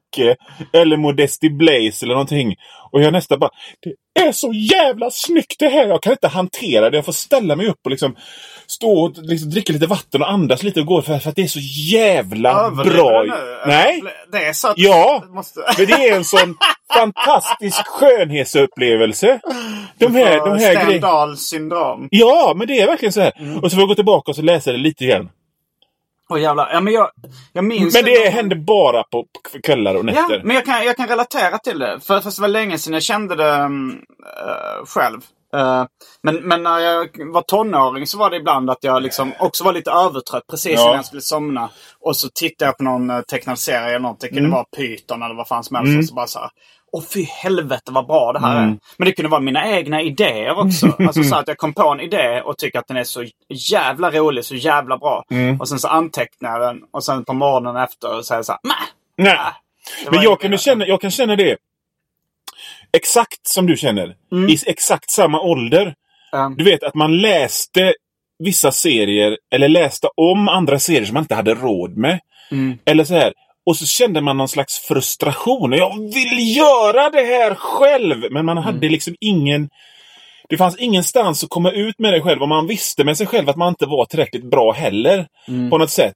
Macke eller Modesty Blaze eller någonting. Och jag nästan bara, det är så jävla snyggt det här. Jag kan inte hantera det. Jag får ställa mig upp och liksom stå och liksom dricka lite vatten och andas lite och gå för, för att det är så jävla bra. Nej. Det är så att ja, måste... för det är en sån fantastisk skönhetsupplevelse. De här, de här Stendhals syndrom. Ja, men det är verkligen så här. Mm. Och så får jag gå tillbaka och så läsa det lite igen. Åh jävlar. Ja, men jag, jag minns men det, det händer bara på kvällar och nätter. Ja, men jag kan, jag kan relatera till det. För, för det var länge sedan jag kände det uh, själv. Uh, men, men när jag var tonåring så var det ibland att jag liksom också var lite övertrött precis ja. När jag skulle somna. Och så tittade jag på någon uh, tecknad serie eller något. Det kunde mm. vara Python eller vad fan som helst. Mm. Och så bara så här, åh fy helvete vad bra det här mm. är. Men det kunde vara mina egna idéer också. Alltså så att jag kom på en idé och tycker att den är så jävla rolig, så jävla bra. Mm. Och sen så antecknar jag den. Och sen på morgonen efter så är jag så här, nej. Nah. Men jag kan, känna, jag kan känna det. Exakt som du känner. Mm. I exakt samma ålder. Mm. Du vet att man läste vissa serier. Eller läste om andra serier som man inte hade råd med. Mm. Eller så här. Och så kände man någon slags frustration. Jag vill göra det här själv. Men man hade mm. liksom ingen... Det fanns ingenstans att komma ut med det själv. Och man visste med sig själv att man inte var tillräckligt bra heller. Mm. På något sätt.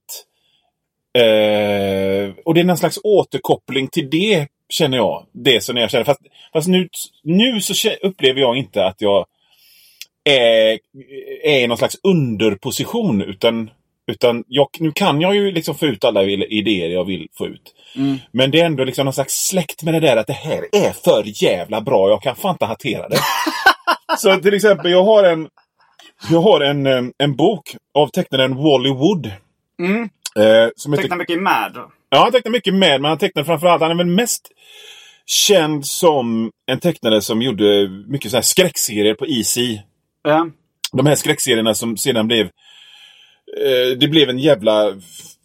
Eh, och det är någon slags återkoppling till det, känner jag. Det som jag känner. Fast, fast nu, nu så upplever jag inte att jag är, är i någon slags underposition. Utan... Utan jag, nu kan jag ju liksom få ut alla idéer jag vill få ut. Mm. Men det är ändå liksom någon slags släkt med det där att det här är för jävla bra. Jag kan fan inte hantera det. Så till exempel, jag har en jag har en, en bok av tecknaren Wally Wood. Mm. Eh, som tecknar mycket Mad. Ja, han tecknar mycket Mad, men han tecknar framförallt, han är väl mest känd som en tecknare som gjorde mycket så här skräckserier på E C. Ja. De här skräckserierna som sedan blev det blev en jävla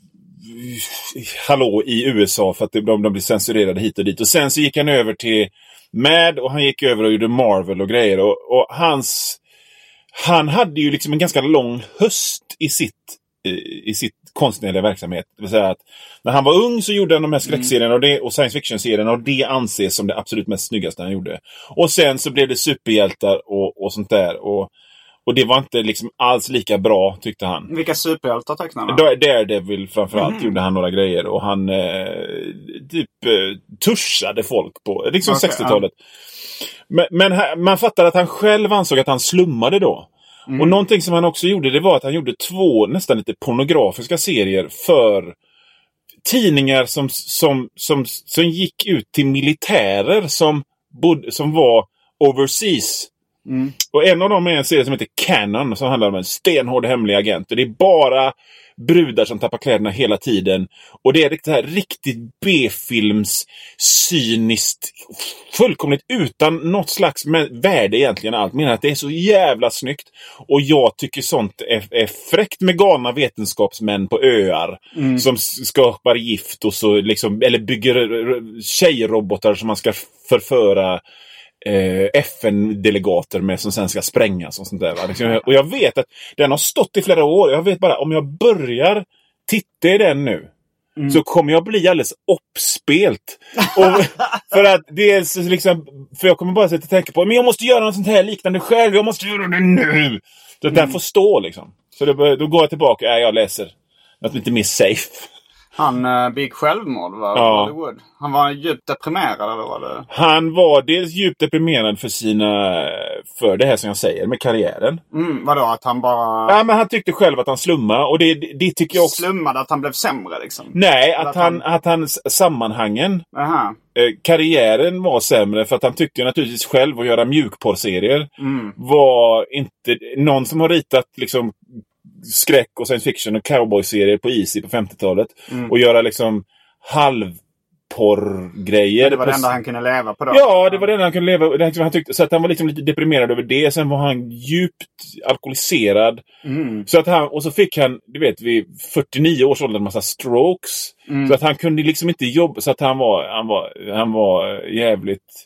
hallå i U S A för att de, de blev censurerade hit och dit. Och sen så gick han över till Mad och han gick över och gjorde Marvel och grejer. Och, och hans han hade ju liksom en ganska lång höst i sitt i sitt konstnärliga verksamhet. Det vill säga att när han var ung så gjorde han de här skräckserierna och, det, och science fiction-serierna och det anses som det absolut mest snyggaste han gjorde. Och sen så blev det superhjältar och, och sånt där. Och Och det var inte liksom alls lika bra, tyckte han. Vilka superhjältar tecknade han? Daredevil framförallt mm. gjorde han några grejer. Och han eh, typ eh, tuschade folk på liksom okay, sextiotalet. Ja. Men, men man fattar att han själv ansåg att han slummade då. Mm. Och någonting som han också gjorde, det var att han gjorde två nästan lite pornografiska serier för tidningar som, som, som, som gick ut till militärer som, bod, som var overseas. Mm. Och en av dem är en serie som heter Canon som handlar om en stenhård hemlig agent. Och det är bara brudar som tappar kläderna hela tiden. Och det är det här riktigt B-films cyniskt, fullkomligt utan något slags värde egentligen allt. Men att det är så jävla snyggt. Och jag tycker sånt är, är fräckt med galna vetenskapsmän på öar mm. som skapar gift och så liksom, eller bygger tjejrobotar som man ska förföra F N-delegater med som sen ska sprängas och sånt där. Va? Och jag vet att den har stått i flera år. Jag vet bara, om jag börjar titta i den nu mm. så kommer jag bli alldeles uppspelt. Och för att det är så liksom, för jag kommer bara sätta och tänka på, men jag måste göra något sånt här liknande själv. Jag måste göra det nu. Så att mm. den får stå liksom. Så då, då går jag tillbaka, äh, jag läser något lite mer safe. Han uh, begick självmord, va? Ja. Hollywood. Han var djupt deprimerad, eller var det? Han var dels djupt deprimerad för sina, för det här som jag säger, med karriären. Mm, vadå? Att han bara... Ja, men han tyckte själv att han slummade, och det, det tycker jag också... Slummade, att han blev sämre, liksom? Nej, att, att han, han... att hans sammanhangen, Aha. Eh, karriären var sämre, för att han tyckte naturligtvis själv att göra mjukporrserier mm. var inte... Någon som har ritat, liksom... skräck och science fiction och cowboy-serier på Easy på femtiotalet mm. och göra liksom halvporrgrejer. Det var det enda han kunde leva på då. Ja, det var det enda han kunde leva. Han tyckte, så att han var liksom lite deprimerad över det. Sen var han djupt alkoholiserad. Mm. Så att han, och så fick han, du vet, vid fyrtionio års ålder en massa strokes. Mm. Så att han kunde liksom inte jobba. Så att han var, han var, han var jävligt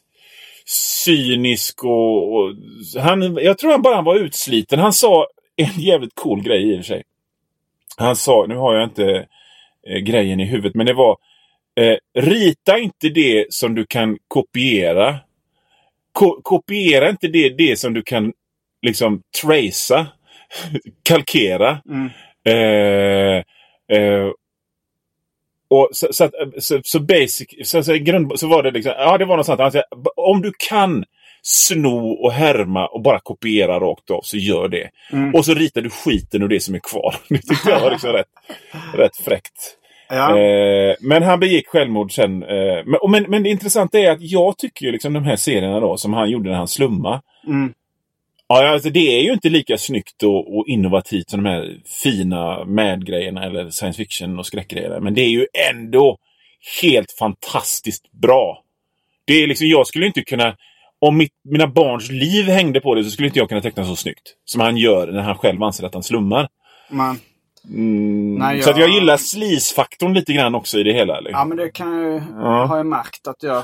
cynisk och, och han, jag tror han bara han var utsliten. Han sa en jävligt cool grej i och för sig. Han sa, nu har jag inte eh, grejen i huvudet, men det var Eh, rita inte det som du kan kopiera. Ko- kopiera inte det, det som du kan liksom tracea, kalkera. Mm. Eh, eh, och så, så, att, så, så basic så, så, grund, så var det liksom, ja det var något sånt. Alltså, om du kan sno och härma och bara kopiera rakt av, så gör det. Mm. Och så ritar du skiten och det som är kvar. Det tyckte jag var liksom rätt, rätt fräckt. Ja. Eh, men han begick självmord sen. Eh, men, men, men det intressanta är att jag tycker ju liksom de här serierna då, som han gjorde när han slumma. Mm. Ja, alltså det är ju inte lika snyggt och, och innovativt som de här fina Mad-grejerna eller science fiction och skräckgrejerna. Men det är ju ändå helt fantastiskt bra. Det är liksom, jag skulle inte kunna, om mitt, mina barns liv hängde på det, så skulle inte jag kunna teckna så snyggt som han gör när han själv anser att han slummar. Man. Mm, Nej, jag... Så att jag gillar sleaze-faktorn lite grann också i det hela. Eller? Ja, men det kan jag ju, ja. har jag märkt att jag...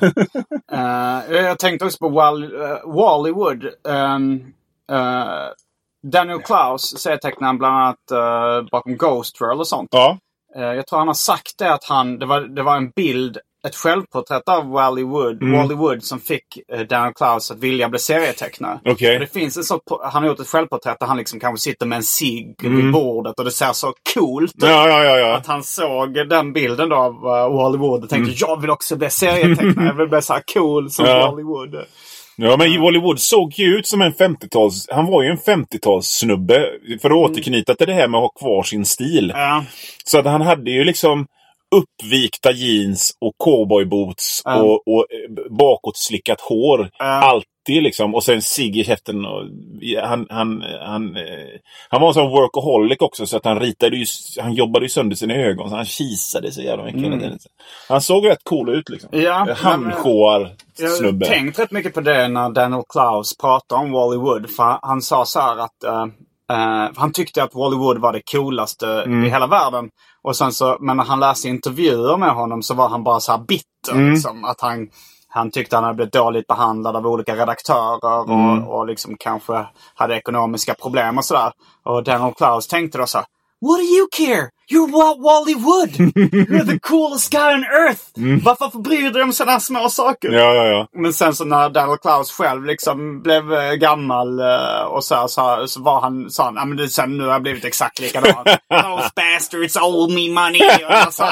uh, jag tänkte också på Wall, uh, Wallywood. Um, uh, Daniel Klaus, serietecknaren bland annat uh, bakom Ghost World och sånt. Ja. Uh, jag tror han har sagt det att han... Det var, det var en bild, ett självporträtt av Wallywood, mm. Wallywood som fick uh, Daniel Klaus att vilja bli serietecknare. Okay. Det finns en så, han har gjort ett självporträtt där han liksom kanske sitter med en cigg mm. vid bordet och det ser så coolt ut. Ja, ja, ja, ja. Att han såg den bilden då av uh, Wallywood och tänkte, mm. jag vill också bli serietecknare. Jag vill bli så här cool som ja. Wallywood. Ja, men Wallywood såg ju ut som en femtio-tals... Han var ju en femtio-talssnubbe. För att mm. återknyta till det här med att ha kvar sin stil. Ja. Så att han hade ju liksom uppvikta jeans och cowboyboots mm. och, och bakåtslickat hår. Mm. Alltid liksom. Och sen cigg i käften. Och han, han, han, han var en sån workaholic också, så att han ritade ju, han jobbade ju sönder sina ögon. Så han kisade sig jävla mycket. Mm. Han såg rätt cool ut liksom. Ja, Handsjåar snubbe. Jag har tänkt rätt mycket på det när Daniel Klaus pratade om Wallywood. För han sa så här att uh, uh, han tyckte att Wallywood var det coolaste mm. i hela världen. Och sen så, men när han läste intervjuer med honom så var han bara så här bitter. Mm. Liksom, att han, han tyckte han hade blivit dåligt behandlad av olika redaktörer. Mm. Och, och liksom kanske hade ekonomiska problem och sådär. Och Daniel Klaus tänkte då så här: what do you care? You're Walt Wallywood! You're the coolest guy on earth! Mm. Varför bryr du dig om sådana små saker? Ja, ja, ja. Men sen så när Daniel Klaus själv liksom blev äh, gammal äh, och så, här, så, här, så var han sa han, ah, men det, sen nu har jag blivit exakt likadan. Those bastards owe me money! Och så.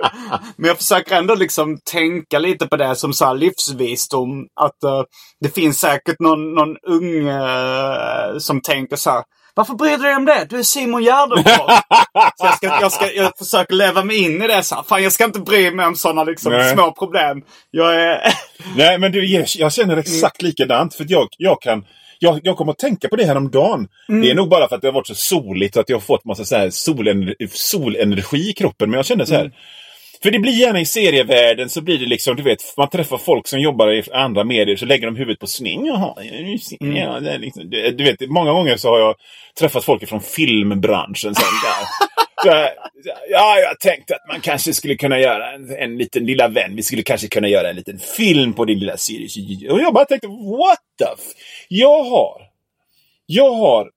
Men jag försöker ändå liksom tänka lite på det som så här livsvisdom. Att äh, det finns säkert någon, någon ung äh, som tänker så här: varför bryr du dig om det? Du är Simon Gärdenfors. Så jag, ska, jag, ska, jag försöker leva mig in i det. Så fan, jag ska inte bry mig om sådana liksom, små problem. Jag är... Nej, men du, jag känner exakt likadant. För att jag, jag kan... Jag, jag kommer att tänka på det här om dagen. Mm. Det är nog bara för att det har varit så soligt att jag har fått massa så här solenergi, solenergi i kroppen. Men jag känner så här... Mm. För det blir gärna i serievärlden så blir det liksom, du vet, man träffar folk som jobbar i andra medier, så lägger de huvudet på sning. Jaha, mm. ja, det är liksom, du, du vet, många gånger så har jag träffat folk från filmbranschen. Så, så, ja, jag tänkte att man kanske skulle kunna göra en, en liten lilla vän. Vi skulle kanske kunna göra en liten film på din lilla serie. Och jag bara tänkte, what the f... Jag har, jag har,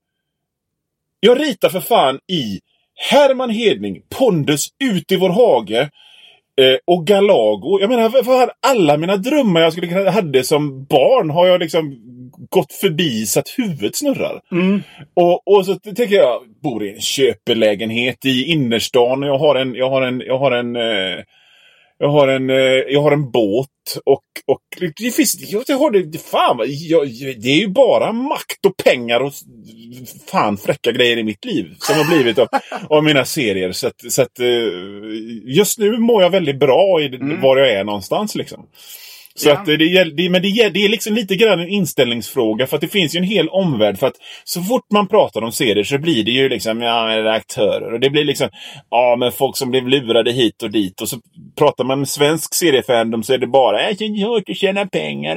jag ritar för fan i Herman Hedning, Pondus ut i vår hage. Eh, och Galago. Jag menar, för, för alla mina drömmar jag skulle kunna hade som barn har jag liksom gått förbi så att huvudet snurrar. Mm. Och, och så tänker jag, bor i en köpelägenhet i innerstan och jag har en jag har en jag har en eh, jag har en eh, jag har en båt och och det finns jag har det fan jag, det är ju bara makt och pengar och fan fräcka grejer i mitt liv som har blivit av, av mina serier, så att, så att just nu mår jag väldigt bra i mm. var jag är någonstans liksom. Så ja. att det, det, men det, det är liksom lite grann en inställningsfråga, för att det finns ju en hel omvärld, för att så fort man pratar om serier så blir det ju liksom, ja, aktörer, och det blir liksom, ja, men folk som blev lurade hit och dit, och så pratar man med svensk seriefandom så är det bara, jag har inte tjäna pengar,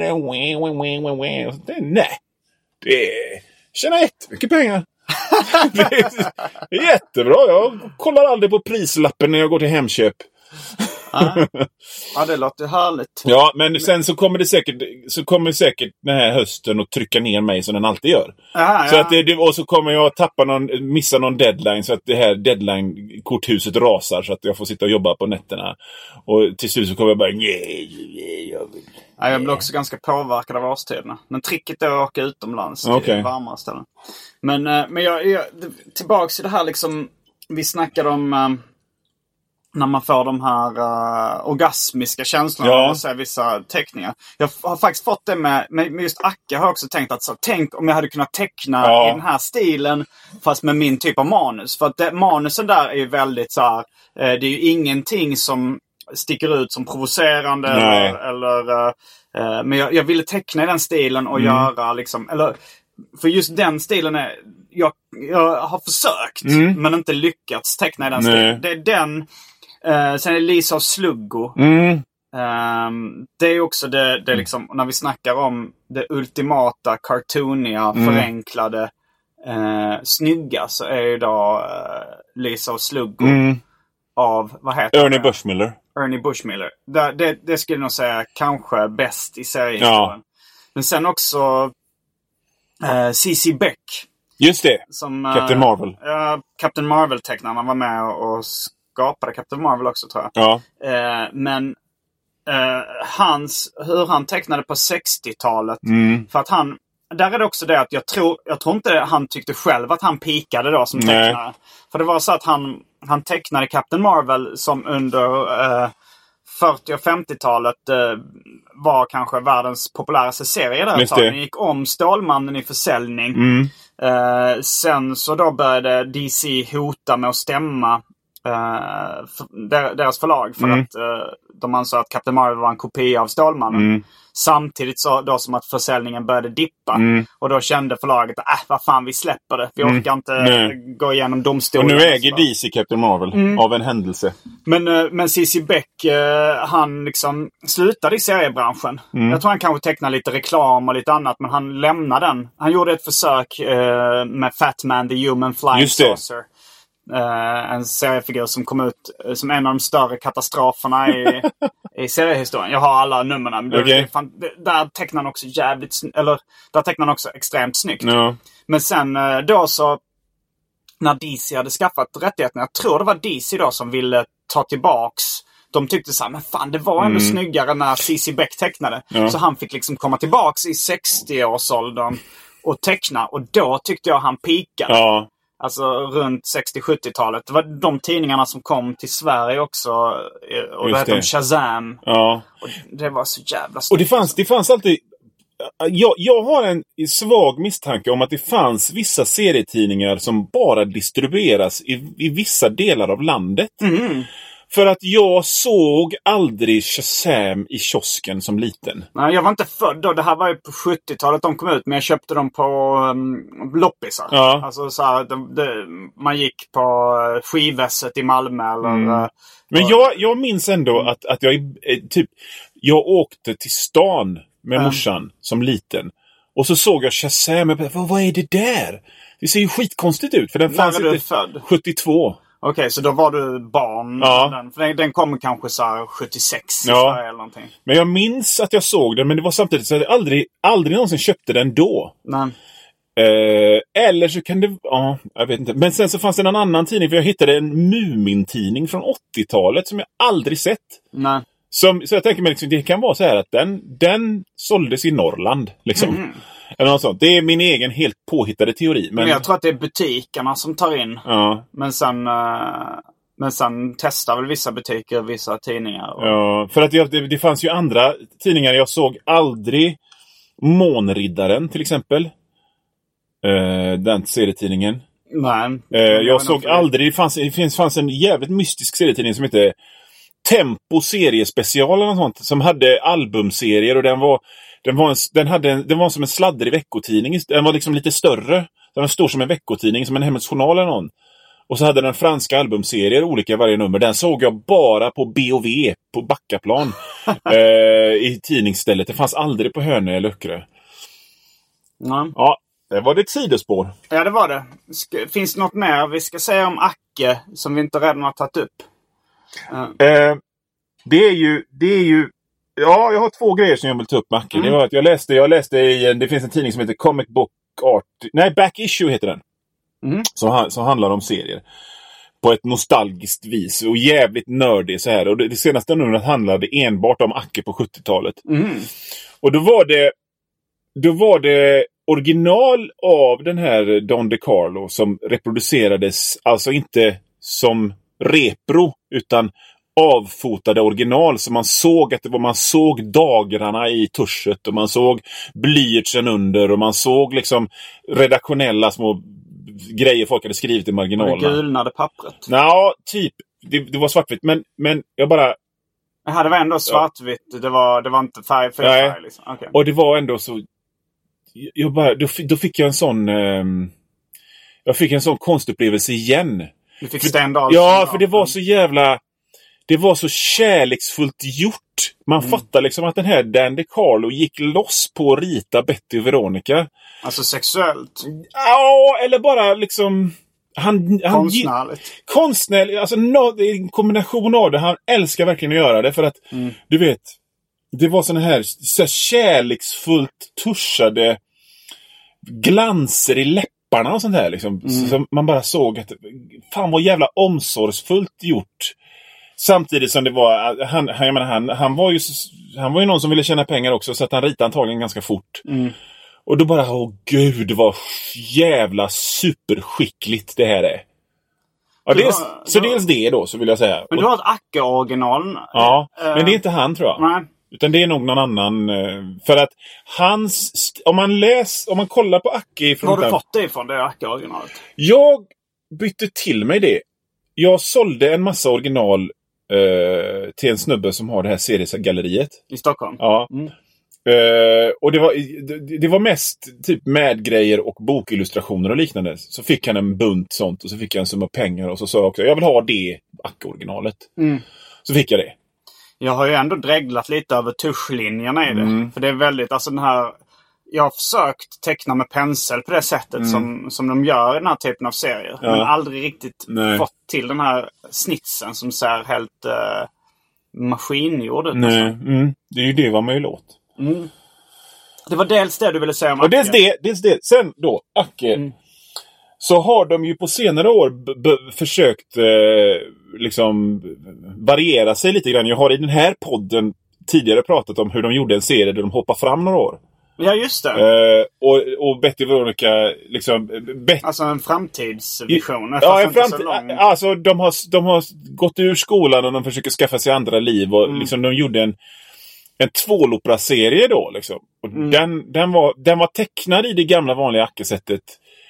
och så, nej, det tjänar jättemycket pengar. Det är jättebra, jag kollar aldrig på prislappen när jag går till Hemköp. Ja, ja det låter härligt. Ja, men sen så kommer det säkert så kommer säkert den här hösten att trycka ner mig som den alltid gör. Aha, så ja. att det, och så kommer jag tappa någon, missa någon deadline så att det här deadline-korthuset rasar så att jag får sitta och jobba på nätterna. Och till slut så kommer jag bara nej, nej, jag vill. Ja, jag blir också ganska påverkad av årstiderna. Men tricket är att åka utomlands till okay. varmare ställen. Men, men jag, jag, tillbaks till det här liksom, vi snackade om uh, när man får de här uh, orgasmiska känslorna ja. och ser vissa teckningar. Jag har faktiskt fått det med, med, med just Akka har jag också tänkt att så, tänk om jag hade kunnat teckna ja. i den här stilen fast med min typ av manus. För att det, manusen där är ju väldigt så här, uh, det är ju ingenting som sticker ut som provocerande eller, eller uh, men jag, jag ville teckna i den stilen och mm. göra liksom, eller för just den stilen är jag, jag har försökt mm. men inte lyckats teckna i den Nej. stilen. Det är den uh, sen är Lisa och Sluggo mm. um, det är också det, det är liksom, när vi snackar om det ultimata cartooniga, mm. förenklade uh, snygga så är ju då uh, Lisa och Sluggo mm. av, vad heter Ernie det? Bushmiller. Ernie Bushmiller. Det, det, det skulle jag nog säga kanske bäst i serien. Ja. Men sen också uh, C C Beck. Just det. Som, Captain uh, Marvel. Uh, Captain Marvel-tecknarna var med och skapade Captain Marvel också, tror jag. Ja. Uh, men uh, hans, hur han tecknade på sextiotalet. Mm. För att han, där är det också det att jag tror, jag tror inte han tyckte själv att han pikade då som tecknare. Nej. För det var så att han, han tecknade Captain Marvel som under uh, fyrtio- och femtiotalet uh, var kanske världens populäraste serie där. Den gick om Stålmannen i försäljning. Mm. Uh, sen så då började D C hota med att stämma uh, för, deras förlag för mm. att uh, de ansåg att Captain Marvel var en kopia av Stålmannen. Mm. Samtidigt så då som att försäljningen började dippa. Mm. Och då kände förlaget att äh, vad fan, vi släpper det. Vi mm. orkar inte Nej. gå igenom domstolen. Och nu äger D C Captain Marvel mm. av en händelse. Men, uh, men C C Beck, uh, han liksom slutade i seriebranschen. Mm. Jag tror han kanske tecknade lite reklam och lite annat. Men han lämnade den. Han gjorde ett försök uh, med Fat Man, the Human Flying Saucer. Uh, en seriefigur som kom ut uh, som en av de större katastroferna i, i seriehistorien. Jag har alla nummerna. Men okay. det, fan, det, där tecknar han också jävligt eller där tecknar han också extremt snyggt. No. Men sen uh, då så när D C hade skaffat rättigheterna, jag tror det var D C då som ville ta tillbaks. De tyckte så här, men fan, det var ändå mm. snyggare när C C Beck tecknade. Ja. Så han fick liksom komma tillbaks i sextio-årsåldern och teckna. Och då tyckte jag han pikade. Ja. Alltså runt sextio-sjuttiotalet. Det var de tidningarna som kom till Sverige också. Och det hette de Shazam. Ja. Och det var så jävla snyggt. Och det fanns, det fanns alltid... Jag, jag har en svag misstanke om att det fanns vissa serietidningar som bara distribueras i, i vissa delar av landet. Mm. För att jag såg aldrig Shazam i kiosken som liten. Nej, jag var inte född då. Det här var ju på sjuttiotalet de kom ut. Men jag köpte dem på um, loppisar. Ja. Alltså så här, det, det, man gick på skivvässet i Malmö. Eller, mm. uh, men jag, jag minns ändå att, att jag typ jag åkte till stan med mm. morsan som liten. Och så såg jag Shazam. Och vad, vad är det där? Det ser ju skitkonstigt ut. För den När fanns var du inte född? sjuttiotvå. Okej, okay, så då var du barn. Ja. Den, för den, den kom kanske så här sjuttiosex i ja. Sverige eller någonting. Men jag minns att jag såg den, men det var samtidigt så att jag aldrig, aldrig någonsin köpte den då. Nej. Eh, eller så kan det... Ja, jag vet inte. Men sen så fanns det en annan tidning, för jag hittade en Mumin-tidning från åttiotalet som jag aldrig sett. Nej. Som, så jag tänker mig liksom, det kan vara så här att den, den såldes i Norrland. Liksom. Mm. Eller något sånt. Det är min egen helt påhittade teori. Men, men jag tror att det är butikerna som tar in. Ja. Men sen... Uh... Men sen testar väl vissa butiker, vissa tidningar. Och... Ja, för att det, det, det fanns ju andra tidningar. Jag såg aldrig Månriddaren till exempel. Uh, den serietidningen. Nej. Uh, jag jag såg aldrig... Det fanns, det fanns, fanns en jävligt mystisk serietidning som heter Tempo seriespecial eller något sånt. Som hade albumserier och den var... Den var, en, den, hade en, den var som en sladdrig veckotidning. Den var liksom lite större. Den var stor som en veckotidning, som en Hemmets Journal eller någon. Och så hade den franska albumserier, olika varje nummer. Den såg jag bara på B och V, på Backaplan. eh, I tidningsstället. Det fanns aldrig på Hönö eller Öckerö. Mm. Ja, det var det ett sidospår. Ja, det var det. Ska, finns det något mer vi ska säga om Acke som vi inte redan har tagit upp? Uh. Eh, Det är ju, det är ju, ja, jag har två grejer som jag vill ta upp, Macke. Mm. Det var att jag läste, jag läste i, det finns en tidning som heter Comic Book Art, nej, Back Issue heter den. Mm. Som, som handlar om serier. På ett nostalgiskt vis och jävligt nördig så här. Och det, det senaste numret handlade enbart om Acke på sjuttiotalet. Mm. Och då var det, då var det original av den här Don DeCarlo som reproducerades, alltså inte som repro utan avfotade original, så man såg att det var, man såg dagrarna i tuschet och man såg blyertsen under och man såg liksom redaktionella små grejer folk hade skrivit i marginalerna. Och det gulnade pappret. Ja, typ. Det, det var svartvitt, men, men jag bara... Ja, det var ändå svartvitt. Ja. Det, var, det var inte färg för Nej. färg. Liksom. Okay. Och det var ändå så... Jag bara, då, då fick jag en sån... Eh, jag fick en sån konstupplevelse igen. Du fick Stendhal. Ja, för det var så jävla... Det var så kärleksfullt gjort. Man mm. fattar liksom att den här Dan DeCarlo gick loss på att rita Betty och Veronica. Alltså sexuellt? Ja, eller bara liksom... Han, han, konstnärligt. Konstnärligt. Alltså no, det är en kombination av det. Han älskar verkligen att göra det. För att, mm. du vet... Det var såna här, så här kärleksfullt tuschade glanser i läpparna och sånt här. Liksom. Mm. Så, så man bara såg att... Fan vad jävla omsorgsfullt gjort. Samtidigt som det var, han, jag menar, han, han, var ju, han var ju någon som ville tjäna pengar också, så att han ritade antagligen ganska fort. Mm. Och då bara, åh gud, vad jävla superskickligt det här är. Ja, du dels, har, så du dels det då, så vill jag säga. Men du har ett Acke-original. Ja, äh, men det är inte han, tror jag. Nej. Utan det är nog någon annan. För att hans, om man läser, om man kollar på Acke ifrån... Var har du fått det ifrån, det Acke-originalet? Jag bytte till mig det. Jag sålde en massa original Uh, till en snubbe som har det här seriegalleriet i Stockholm. Ja. Mm. Uh, och det var, det, det var mest typ med grejer och bokillustrationer och liknande. Så fick han en bunt sånt och så fick jag en summa pengar och så sa jag också, jag vill ha det Acke-originalet. Mm. Så fick jag det. Jag har ju ändå dreglat lite över tuschlinjerna i det. Mm. För det är väldigt, alltså den här, jag har försökt teckna med pensel på det sättet mm. som, som de gör i den här typen av serier. Ja. Men aldrig riktigt Nej. fått till den här snitsen som ser helt uh, maskingjord ut. Nej. Mm. Det är ju det var man ju låt. Mm. Det var dels det du ville säga om Acke. Och dels det, dels det. Sen då, Acke. Mm. Så har de ju på senare år b- b- försökt eh, liksom variera sig lite grann. Jag har i den här podden tidigare pratat om hur de gjorde en serie där de hoppar fram några år. Ja, just det. Uh, och, och Betty och Veronica liksom... Bet- alltså en framtidsvision. Ja, en framtid. Alltså de har, de har gått ur skolan och de försöker skaffa sig andra liv. Och mm. liksom de gjorde en, en tvålopera-serie då liksom. Och mm. den, den, var, den var tecknad i det gamla vanliga Acke-sättet.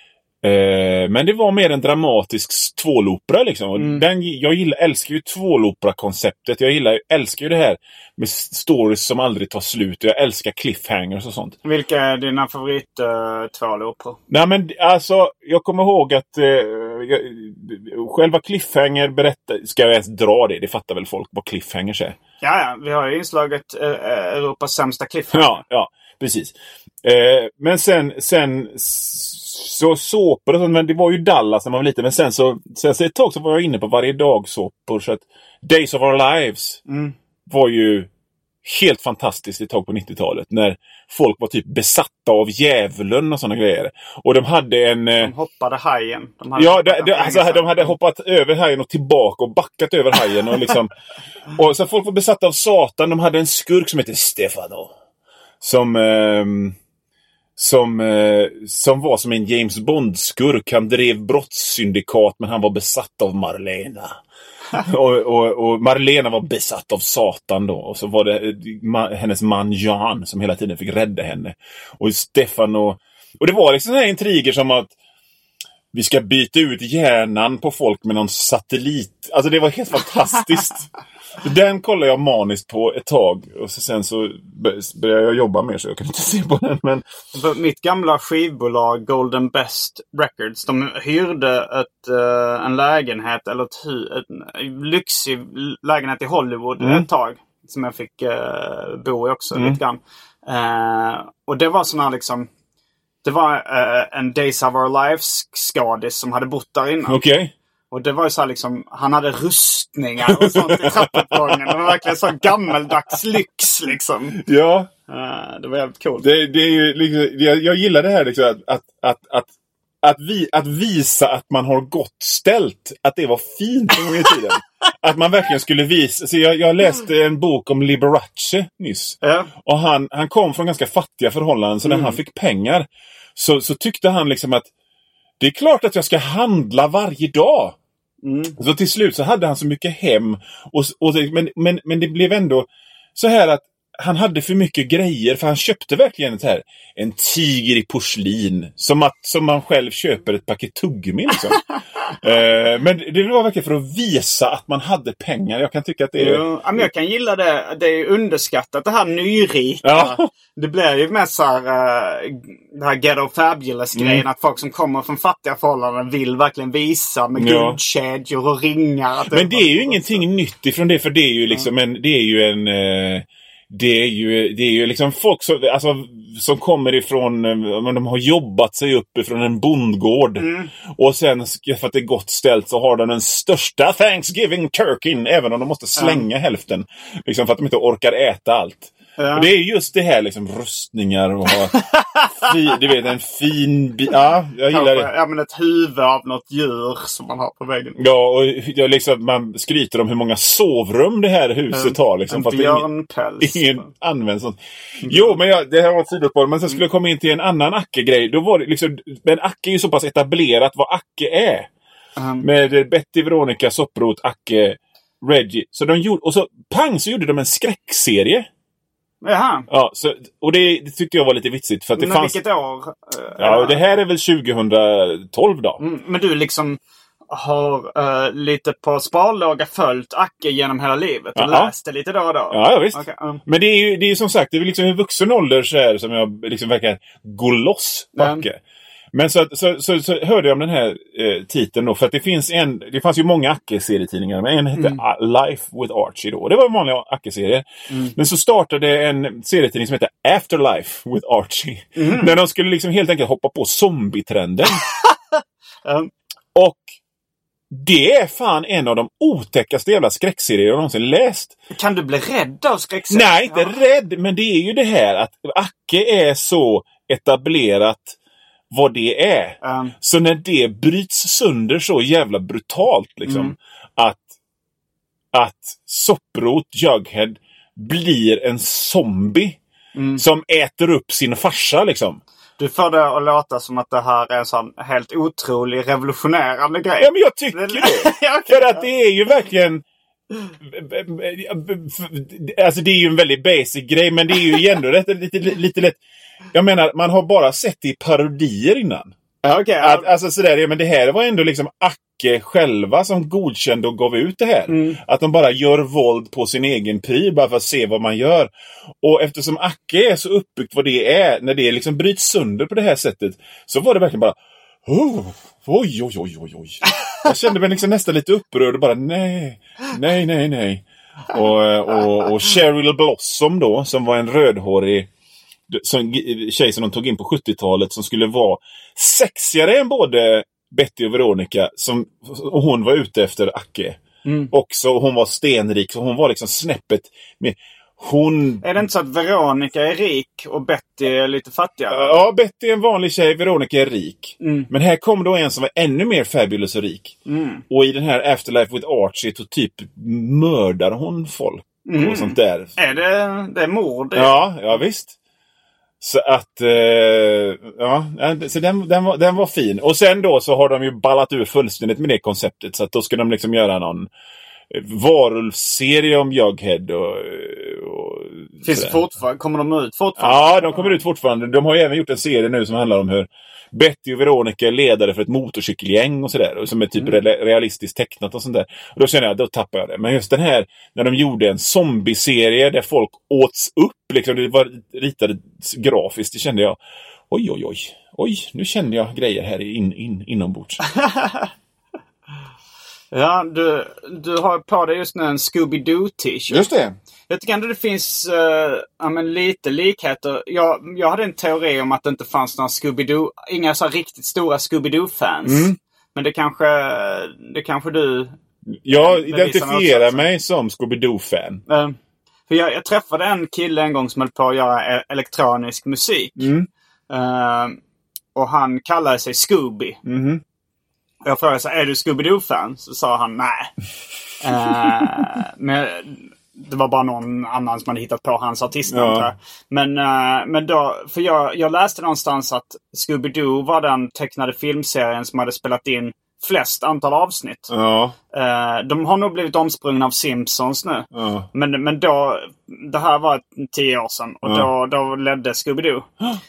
Uh, men det var mer en dramatisk tvålopera liksom. Och mm. den, jag gillar, älskar ju tvålopera-konceptet. Jag gillar, älskar ju det här med stories som aldrig tar slut. Jag älskar cliffhangers och sånt. Vilka är dina favorit uh, tvåloperor? Nej men alltså, jag kommer ihåg att uh, jag, själva cliffhanger berättar, ska jag ens dra det? Det fattar väl folk vad cliffhangers är? Ja, ja. Vi har ju inslaget uh, Europas sämsta cliffhanger. Ja, ja, precis. Uh, men sen, sen så såpor och sånt, men det var ju Dallas när man var liten. Men sen så, sen så ett tag så var jag inne på varje dag såpor. Så att Days of Our Lives mm. var ju helt fantastiskt ett tag på nittiotalet. När folk var typ besatta av djävulen och såna grejer. Och de hade en... De hoppade hajen. De hade ja, de, de, alltså, de hade hoppat över hajen och tillbaka och backat över hajen. Och, liksom, och så folk var besatta av Satan. De hade en skurk som heter Stefano. Som... Ehm, Som, eh, som var som en James Bond-skurk. Han drev brottssyndikat, men han var besatt av Marlena. och, och, och Marlena var besatt av Satan då. Och så var det ma- hennes man Jan som hela tiden fick rädda henne. Och Stefano... Och det var liksom såna här intriger som att vi ska byta ut hjärnan på folk med någon satellit. Alltså det var helt fantastiskt. Den kollade jag maniskt på ett tag. Och så sen så började jag jobba mer så jag kunde inte se på den. Men... Mitt gamla skivbolag Golden Best Records, de hyrde ett, uh, en lägenhet eller ett, hu- en lyxig lägenhet i Hollywood mm. ett tag. Som jag fick uh, bo i också mm. lite grann. Uh, och det var sån här liksom... Det var uh, en Days of Our Lives skadis som hade bott där innan. Okej. Okay. Och det var ju så här liksom, han hade rustningar och sånt i trappuppgången. Det var verkligen så gammeldags lyx liksom. Ja. Uh, det var jävligt coolt. Det, det är ju liksom, jag, jag gillar det här liksom, att, att, att, att, att, vi, att visa att man har gott ställt. Att det var fint en gång i tiden. Att man verkligen skulle visa. Så jag, jag läste en bok om Liberace nyss. Ja. Och han, han kom från ganska fattiga förhållanden. Så när mm. han fick pengar så, så tyckte han liksom att det är klart att jag ska handla varje dag. Mm. Så till slut så hade han så mycket hem. Och, och, men, men, men det blev ändå så här att han hade för mycket grejer. För han köpte verkligen ett här, en tiger i porslin. Som, att, som man själv köper ett paket tuggummi. Liksom. eh, men det var verkligen för att visa att man hade pengar. Jag kan tycka att det är... Jo, men jag kan gilla det. Det är ju underskattat. Det här nyrika. Ja. Det blir ju med så här... Uh, det här ghetto fabulous-grejen. Mm. Att folk som kommer från fattiga förhållanden vill verkligen visa med ja. guldkedjor och ringar. Att men det är ju ingenting nytt ifrån det. För det är ju liksom en... Det är ju en... Uh, Det är ju, det är ju liksom folk som, alltså, som kommer ifrån, men de har jobbat sig upp ifrån en bondgård. Mm. Och sen för att det är gott ställt så har de den största Thanksgiving turkeyn, även om de måste slänga mm. hälften. Liksom för att de inte orkar äta allt. Ja. Och det är just det här liksom rustningar och ha fi, du vet en fin bi- ja, jag gillar det. Ja, men ett huvud av något djur som man har på väggen. Ja, och jag liksom, man skryter om hur många sovrum det här huset har liksom, en björnpäls. Ingen använder sånt. Mm. Jo, men jag, det här var ett sidospår. Men sen skulle jag komma in till en annan Acke-grej. Då var det liksom, men Acke är ju så pass etablerat vad Acke är. Mm. Med Betty, Veronica, Sopprot, Acke, Reggie. Så de gjorde, och så pang så gjorde de en skräckserie. Jaha. Ja, så, och det, det tyckte jag var lite vitsigt. För att det men fanns... vilket år? Ja, det här är väl tjugohundratolv då. Mm, men du liksom har uh, lite på sparlåga följt Acke genom hela livet. Och Aha. läste lite då och då. Ja, ja visst. Okay, um. Men det är ju det är som sagt, det är liksom en vuxen ålder så här som jag liksom verkar gå loss på Acke. Mm. Men så, så, så, så hörde jag om den här eh, titeln då. För att det finns en, det fanns ju många Acke-serietidningar. Men en hette mm. Life with Archie då. Det var en vanlig Acke-serie. Mm. Men så startade en serietidning som heter Afterlife with Archie. Mm. När de skulle liksom helt enkelt hoppa på zombie-trenden. mm. Och det är fan en av de otäckaste jävla skräckserier jag någonsin läst. Kan du bli rädd av skräckserier? Nej, inte ja. rädd. Men det är ju det här att Acke är så etablerat vad det är. Um. Så när det bryts sönder så jävla brutalt liksom, mm. att att Sopprot, Jughead blir en zombie mm. som äter upp sin farsa liksom. Du får det att låta som att det här är en sån helt otrolig revolutionerande grej. Ja, men jag tycker det. det. okay. För att det är ju verkligen alltså det är ju en väldigt basic grej, men det är ju ändå rätt, lite, lite lätt. Jag menar, man har bara sett det i parodier innan. Okay, att, alltså sådär, men det här var ändå liksom Acke själva som godkände och gav ut det här. Mm. Att de bara gör våld på sin egen pryl bara för att se vad man gör. Och eftersom Acke är så uppbyggt vad det är, när det liksom bryts sönder på det här sättet, så var det verkligen bara oh, oj, oj, oj, oj, oj. Jag kände mig liksom nästan lite upprörd och bara nej, nej, nej, nej. Och, och, och Cheryl Blossom då, som var en rödhårig som, tjej som de tog in på sjuttiotalet, som skulle vara sexigare än både Betty och Veronica, som, och hon var ute efter Acke. Mm. Också, hon var stenrik, så hon var liksom snäppet med, hon... Är det inte så att Veronica är rik och Betty är lite fattigare? Ja, Betty är en vanlig tjej, Veronica är rik. Mm. Men här kom då en som var ännu mer fabulous och rik. Mm. Och i den här Afterlife with Archie så typ mördar hon folk mm. och sånt där. Är det, det är mord? Det? Ja, ja visst. Så att, eh, ja, så den, den, var, den var fin. Och sen då så har de ju ballat ur fullständigt med det konceptet. Så att då ska de liksom göra någon varulvsserie om Jughead och, och finns det fortfarande? Kommer de ut fortfarande? Ja, de kommer ut fortfarande. De har ju även gjort en serie nu som handlar om hur Betty och Veronica är ledare för ett motorcykelgäng och sådär. Som är typ mm. realistiskt tecknat och sånt där. Och då känner jag, då tappar jag det. Men just den här, när de gjorde en zombie-serie där folk åts upp, liksom, det var ritade grafiskt, det kände jag, oj, oj, oj. Oj, nu kände jag grejer här in, in, inombords. Ja, du, du har på dig just nu en Scooby-Doo-t-shirt. Just det. Jag tycker ändå det finns uh, ja, men lite likheter. Jag, jag hade en teori om att det inte fanns några Scooby-Doo, inga så riktigt stora Scooby-Doo-fans. Mm. Men det kanske, det kanske du... Jag identifierar mig som Scooby-Doo-fan. Uh, för jag, jag träffade en kille en gång som höll på att göra elektronisk musik. Mm. Uh, och han kallade sig Scooby. Mm. Och jag frågade så är du Scooby-Doo-fan? Så sa han nej. uh, men det var bara någon annan som hade hittat på hans artistnamn. Ja. Men, uh, men då, för jag, jag läste någonstans att Scooby-Doo var den tecknade filmserien som hade spelat in flest antal avsnitt. Ja. Uh, de har nog blivit omsprungna av Simpsons nu. Ja. Men, men då, det här var tio år sedan. Och ja. då, då ledde Scooby-Doo.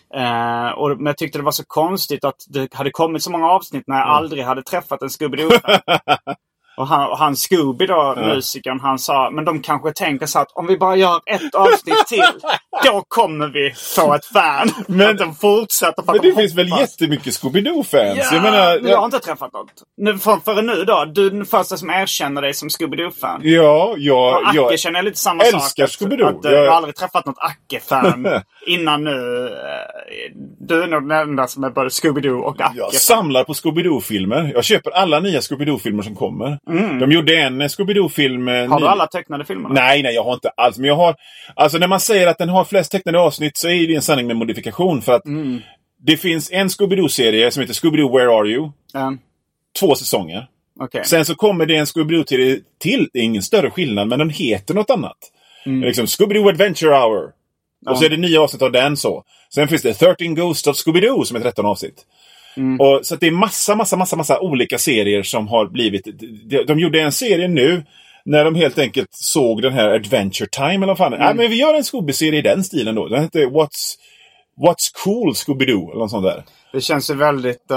Uh, och, men jag tyckte det var så konstigt att det hade kommit så många avsnitt när jag ja. aldrig hade träffat en Scooby-Doo. Och han, och han Scooby då, ja. musikern, han sa, men de kanske tänker så att om vi bara gör ett avsnitt till, då kommer vi få ett fan. Men att de fortsätter för Men att det de finns hoppas. väl jättemycket Scooby-Doo-fans? Ja, jag menar, jag... jag har inte träffat något. Nu, för, för nu då, du är den första som erkänner dig som Scooby-Doo-fan. Ja, jag... Och Acke jag känner lite samma älskar sak. Att, Scooby-Doo. att, jag... jag har aldrig träffat något Acke-fan innan nu. Du är nog den enda som är både Scooby-Doo och Acke. Jag samlar på Scooby-Doo-filmer. Jag köper alla nya Scooby-Doo-filmer som kommer. Mm. De gjorde en Scooby-Doo-film. Har ny... du alla tecknade filmerna? Nej, nej, jag har inte alls. Men jag har... Alltså när man säger att den har flest tecknade avsnitt så är det en sanning med modifikation. För att mm. det finns en Scooby-Doo-serie som heter Scooby-Doo Where Are You? Mm. Två säsonger. Okay. Sen så kommer det en Scooby-Doo-serie till. Det är ingen större skillnad, men den heter något annat. Mm. Liksom Scooby-Doo Adventure Hour. Mm. Och så är det nio avsnitt av den så. Sen finns det tretton Ghosts of Scooby-Doo som är tretton avsnitt. Mm. Och, så att det är massa, massa, massa, massa olika serier som har blivit... De, de gjorde en serie nu när de helt enkelt såg den här Adventure Time eller vad fan. Mm. Nej, men vi gör en Scooby-serie i den stilen då. Den heter What's, What's Cool Scooby-Doo eller något sånt där. Det känns ju väldigt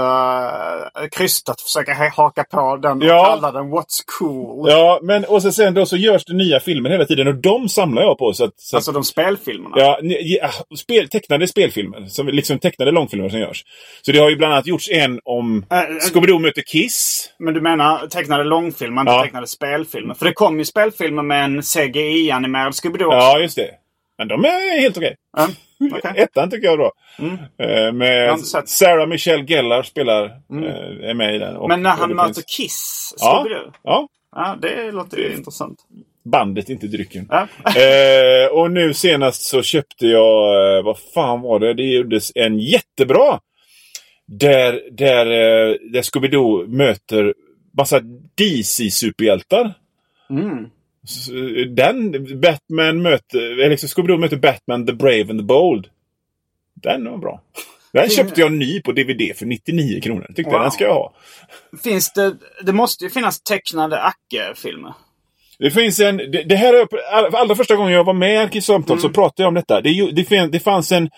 uh, krystat att försöka haka på den och ja. kalla den What's Cool. Ja, men och så sen då så görs det nya filmer hela tiden och de samlar jag på. Så att, så alltså de spelfilmerna? Ja, ja spel, tecknade spelfilmer. Som, liksom tecknade långfilmer som görs. Så det har ju bland annat gjorts en om äh, Scooby-Doo möter Kiss. Men du menar tecknade långfilmer, inte ja. tecknade spelfilmer? För det kom ju spelfilmer med en C G I-animerad Scooby-Doo också. Ja, just det. Men de är helt okej. Okay. Mm. Okay. Ettan tycker jag är bra. Mm. Uh, med Sarah Michelle Gellar spelar mm. uh, är med i den. Och men när han möter finns... Kiss, Scooby-Doo? Ja. ja. Ja, det låter ju intressant. Bandet, inte drycken. Ja. uh, och nu senast så köpte jag, uh, vad fan var det? Det gjordes en jättebra. Där, där, uh, där Scooby-Doo möter massa D C-superhjältar. Mm. Den Batman möter eller liksom Scooby-Doo möter Batman, The Brave and the Bold. Den var bra. Den köpte jag ny på D V D för nittionio kronor. Tyckte wow. jag den ska jag ha. Finns det det måste ju finnas tecknade Acke-filmer. Det finns en det, det här är allra första gången jag var med i Arkivsamtal mm. så pratade jag om detta. Det det, det fanns en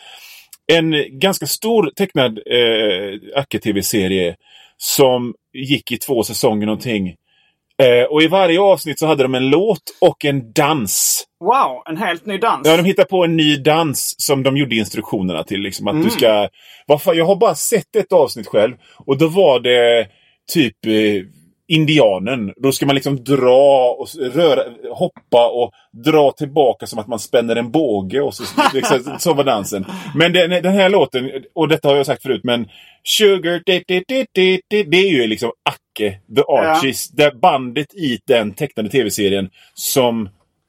en ganska stor tecknad eh, Acke-tv-serie som gick i två säsonger någonting. Eh, och i varje avsnitt så hade de en låt och en dans. Wow, en helt ny dans. Ja, de hittade på en ny dans som de gjorde instruktionerna till. Liksom, att mm. du ska... Varför? Jag har bara sett ett avsnitt själv. Och då var det typ eh, indianen. Då ska man liksom dra och röra, hoppa och dra tillbaka som att man spänner en båge. Och så, liksom, så var dansen. Men den, den här låten, och detta har jag sagt förut, men Sugar, det, det, det, det, det, det är ju liksom Acke, The Archies, ja. Det bandet i den tecknade tv-serien som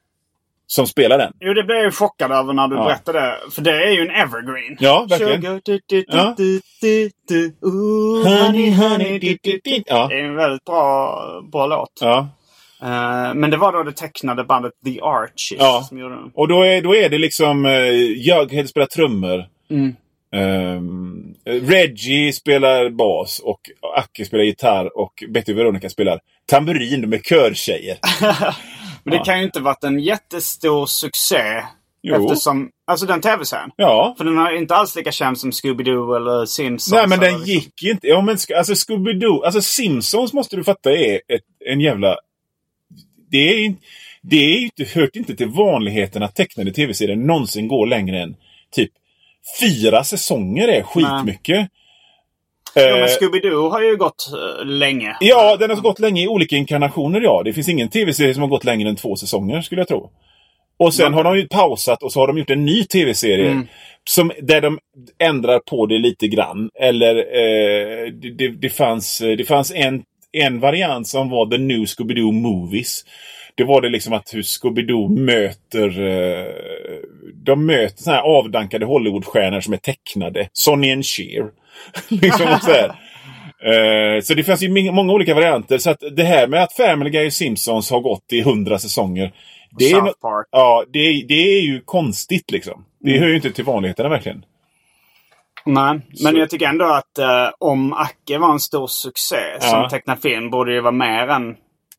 som spelar den. Jo, det blev jag chockad över när du ja. berättade. För det är ju en evergreen. Ja, verkligen. Sugar, du, du, ja. du, du, du, ooh, honey, honey, du, du, du. Ja. Det är en väldigt bra, bra låt. Ja. Uh, men det var då det tecknade bandet The Archies ja. som gjorde den. Och då är, då är det liksom uh, Jughead spelar trummor. Mm. Um, Reggie spelar bas och Acke spelar gitarr och Betty och Veronica spelar tamburin med körtjejer. Men det ja. kan ju inte varit en jättestor succé. Jo. Eftersom, alltså den tv-serien. Ja. För den är inte alls lika känd som Scooby-Doo eller Simpsons. Nej, men den liksom. gick ju inte. Ja, men alltså Scooby-Doo, alltså Simpsons måste du fatta är ett, en jävla... Det är ju det är inte, hört inte till vanligheten att tecknade tv-serier någonsin går längre än typ fyra säsonger är skitmycket. Ja, men Scooby-Doo har ju gått uh, länge. Ja, den har gått länge i olika inkarnationer, ja. Det finns ingen tv-serie som har gått längre än två säsonger, skulle jag tro. Och sen har de ju pausat och så har de gjort en ny tv-serie mm. som, där de ändrar på det lite grann. Eller eh, det, det, det, fanns, det fanns en, en variant som var The New Scooby-Doo Movies. Det var det liksom att hur Scooby-Doo möter eh, de möter såna här avdankade Hollywoodstjärnor som är tecknade. Sonny and Cher. liksom så här. Uh, så det finns ju många olika varianter. Så att det här med att Family Guy och Simpsons har gått i hundra säsonger, det är, no- ja, det, är, det är ju konstigt liksom. Det mm. hör ju inte till vanligheterna verkligen. Nej, men så. Jag tycker ändå att uh, om Acke var en stor succé ja. som tecknad film, borde det vara mer än,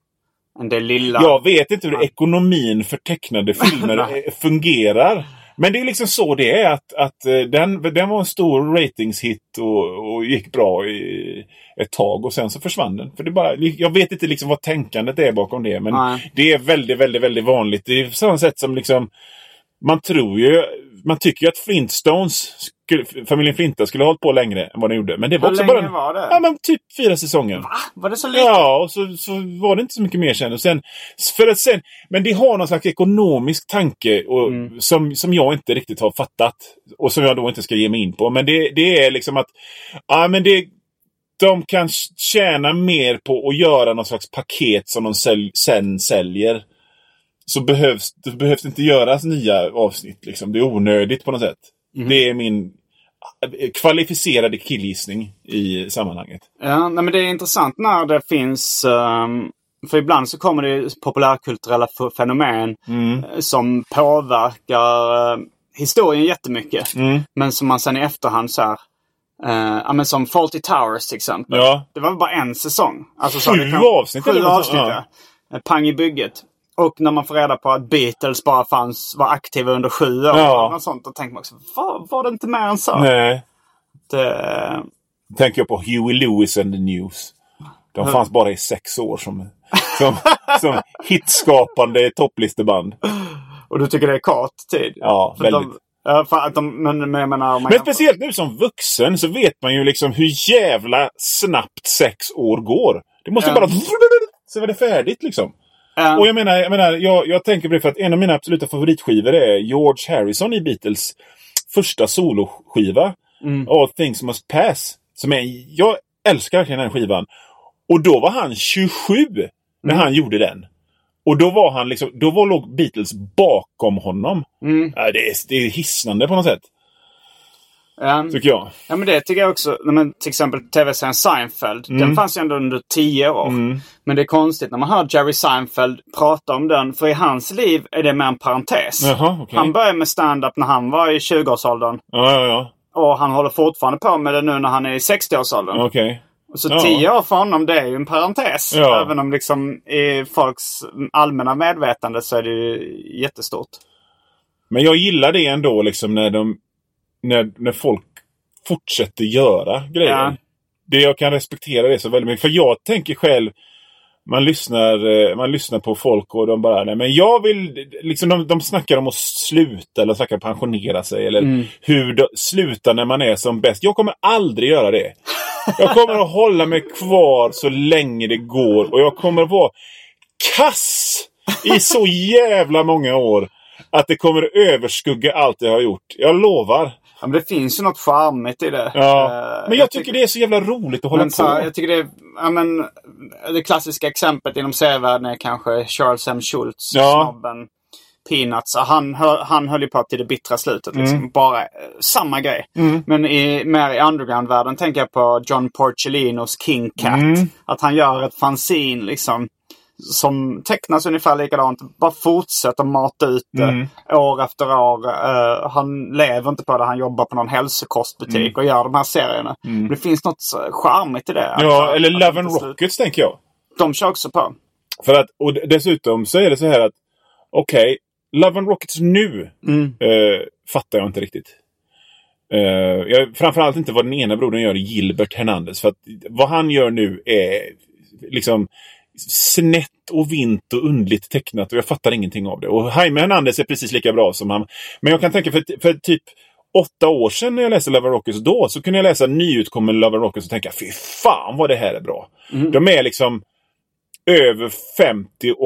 än det lilla. Jag vet inte hur ja. ekonomin för tecknade filmer fungerar. Men det är liksom så det är att, att den, den var en stor ratingshit och, och gick bra i ett tag och sen så försvann den. För det bara, jag vet inte liksom vad tänkandet är bakom det, men Nej. det är väldigt, väldigt, väldigt vanligt. Det är på samma sätt som liksom, man tror ju, man tycker ju att Flintstones, skulle, familjen Flinta skulle ha hållit på längre än vad den gjorde. Men det var Hur också länge bara, var det? Ja, men typ fyra säsonger. Va? Var det så lite? Ja, och så, så var det inte så mycket mer sen. Och sen, för att sen men det har någon slags ekonomisk tanke och, mm. som, som jag inte riktigt har fattat. Och som jag då inte ska ge mig in på. Men det, det är liksom att ja, men det, de kan tjäna mer på att göra någon slags paket som de sälj, sen säljer. Så behövs det behövs inte göras nya avsnitt. Liksom. Det är onödigt på något sätt. Mm. Det är min kvalificerade killgissning i sammanhanget. Ja, nej, men det är intressant när det finns um, för ibland så kommer det populärkulturella fenomen mm. som påverkar uh, historien jättemycket. Mm. Men som man sen i efterhand så här uh, ja, men som Fawlty Towers till exempel. Ja. Det var bara en säsong. Alltså, så sju avsnitt. Sju avsnitt, ja. Pang i bygget. Och när man får reda på att Beatles bara fanns, var aktiva under sju år ja. och sånt, då tänker man också, var, var det inte mer än så? Nej. Det... Tänker jag på Huey Lewis and the News. De mm. fanns bara i sex år som, som, som hitskapande topplisteband. Och du tycker det är kort tid? Ja, för väldigt. De, ja, för att de, men, men, men, man men speciellt nu som vuxen så vet man ju liksom hur jävla snabbt sex år går. Det måste mm. bara... Så var det färdigt liksom. Um, och jag menar, jag, menar jag, jag tänker på det för att en av mina absoluta favoritskivor är George Harrison i Beatles första soloskiva mm. All Things Must Pass, som är, jag älskar verkligen den skivan. Och då var han tjugosju när mm. han gjorde den. Och då var han liksom, då var låg Beatles bakom honom. Mm. Ja, det, är, det är hisnande på något sätt. Um, tycker jag. Ja, men det tycker jag också. Men till exempel tv-serien Seinfeld. Mm. Den fanns ju ändå under tio år. Mm. Men det är konstigt när man hör Jerry Seinfeld prata om den. För i hans liv är det mer en parentes. Jaha, okay. Han började med stand-up när han var i tjugoårsåldern. Ja, ja, ja. Och han håller fortfarande på med det nu när han är i sextioårsåldern. Okej. Okay. Så ja. tio år för honom, det är ju en parentes. Ja. Även om liksom i folks allmänna medvetande så är det ju jättestort. Men jag gillar det ändå liksom när de När, när folk fortsätter göra grejer. Ja. Det jag kan respektera det så väldigt mycket. För jag tänker själv, man lyssnar, man lyssnar på folk och de bara, nej men jag vill, liksom de, de snackar om att sluta eller snackar pensionera sig. Eller mm. hur de, sluta när man är som bäst. Jag kommer aldrig göra det. Jag kommer att hålla mig kvar så länge det går. Och jag kommer att vara kass i så jävla många år att det kommer att överskugga allt jag har gjort. Jag lovar. Ja, men det finns ju något charmigt i det. Ja, men jag, jag tycker det är så jävla roligt att hålla men, på. Så, jag tycker det är, ja, men, det klassiska exemplet inom serievärlden är kanske Charles M. Schultz, ja. snobben Peanuts. Han, han höll ju på till det bittra slutet. Liksom. Mm. Bara eh, samma grej. Mm. Men i, mer i underground-världen tänker jag på John Porcellinos King Cat. Mm. Att han gör ett fanzine liksom. Som tecknas ungefär likadant. Bara fortsätter mata ut det mm. år efter år. Uh, han lever inte på det. Han jobbar på någon hälsokostbutik mm. och gör de här serierna. Mm. Det finns något charmigt i det. Ja, alltså, eller Love and Rockets tänker jag. De kör också på. För att, och dessutom så är det så här att okej, okay, Love and Rockets nu mm. uh, fattar jag inte riktigt. Uh, jag, framförallt inte vad den ena brodern gör, Gilbert Hernandez. För att vad han gör nu är liksom snett och vint och undligt tecknat och jag fattar ingenting av det. Och Jaime Hernandez är precis lika bra som han. Men jag kan tänka för, för typ åtta år sedan när jag läste Love and Rockets då så kunde jag läsa nyutkommen Love and Rockets och tänka fy fan vad det här är bra. Mm. De är liksom över femtio och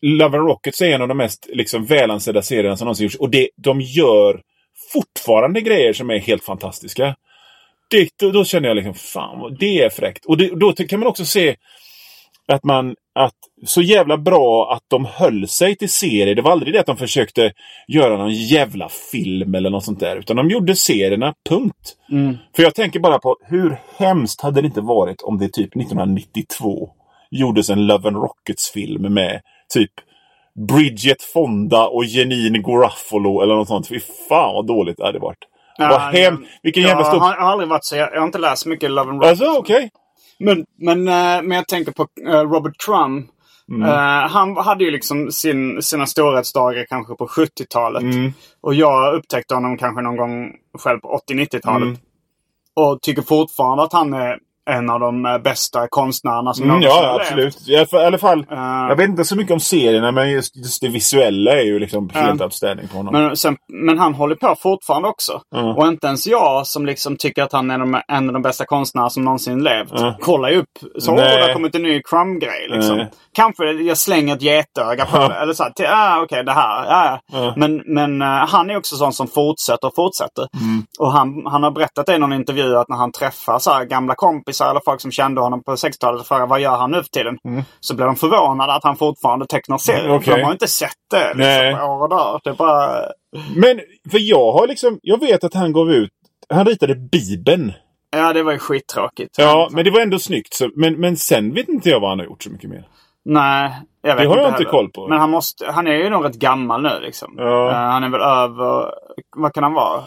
Love and Rockets är en av de mest liksom, välansedda serierna som någonsin gjorts. Och det, de gör fortfarande grejer som är helt fantastiska. Det, då, då känner jag liksom, fan, det är fräckt. Och det, då kan man också se att man, att så jävla bra att de höll sig till serier. Det var aldrig det att de försökte göra någon jävla film eller något sånt där. Utan de gjorde serierna, punkt. Mm. För jag tänker bara på hur hemskt hade det inte varit om det typ nittonhundranittiotvå gjordes en Love and Rockets-film med typ Bridget Fonda och Janine Garofalo eller något sånt. Fy fan vad dåligt det hade varit. Ja, vad hem... Vilken jag, jävla stor... jag har aldrig varit så... Jag, jag har inte läst mycket Love and Rockets. Alltså, okej. Okay. Men, men, men jag tänker på uh, Robert Crumb. Mm. Uh, han hade ju liksom sin, sina storhetsdagar kanske på sjuttiotalet. Mm. Och jag upptäckte honom kanske någon gång själv på åttio-nittiotalet. Mm. Och tycker fortfarande att han är en av de bästa konstnärerna som mm, någonsin ja, absolut. I alla fall, uh, jag vet inte så mycket om serierna, men just, just det visuella är ju liksom helt uh, outstanding på honom. Men, sen, men han håller på fortfarande också. Uh. Och inte ens jag som liksom tycker att han är de, en av de bästa konstnärerna som någonsin levt. Uh. Kollar ju upp. Så det har kommit en ny Crumb-grej liksom. Uh. Kanske jag slänger ett getöga på uh. det. Eller så här, ah, okej, okay, det här. Ja, ja. Uh. Men, men uh, han är också sån som fortsätter och fortsätter. Mm. Och han, han har berättat i någon intervju att när han träffar så här, gamla kompisar eller folk som kände honom på sextiotalet och frågade vad gör han nu för tiden? Mm. Så blev de förvånade att han fortfarande tecknar serier. Mm, okay. De har inte sett det liksom, på år och dag. Det är bara... Men, för jag har liksom, jag vet att han gav ut, han ritade Bibeln. Ja, det var ju skittråkigt. Ja, men det var ändå snyggt. Så, men, men sen vet inte jag vad han har gjort så mycket mer. Nej, jag vet det har inte jag inte heller. koll på. Men han måste, han är ju nog rätt gammal nu liksom. Ja. Uh, han är väl över, vad kan han vara?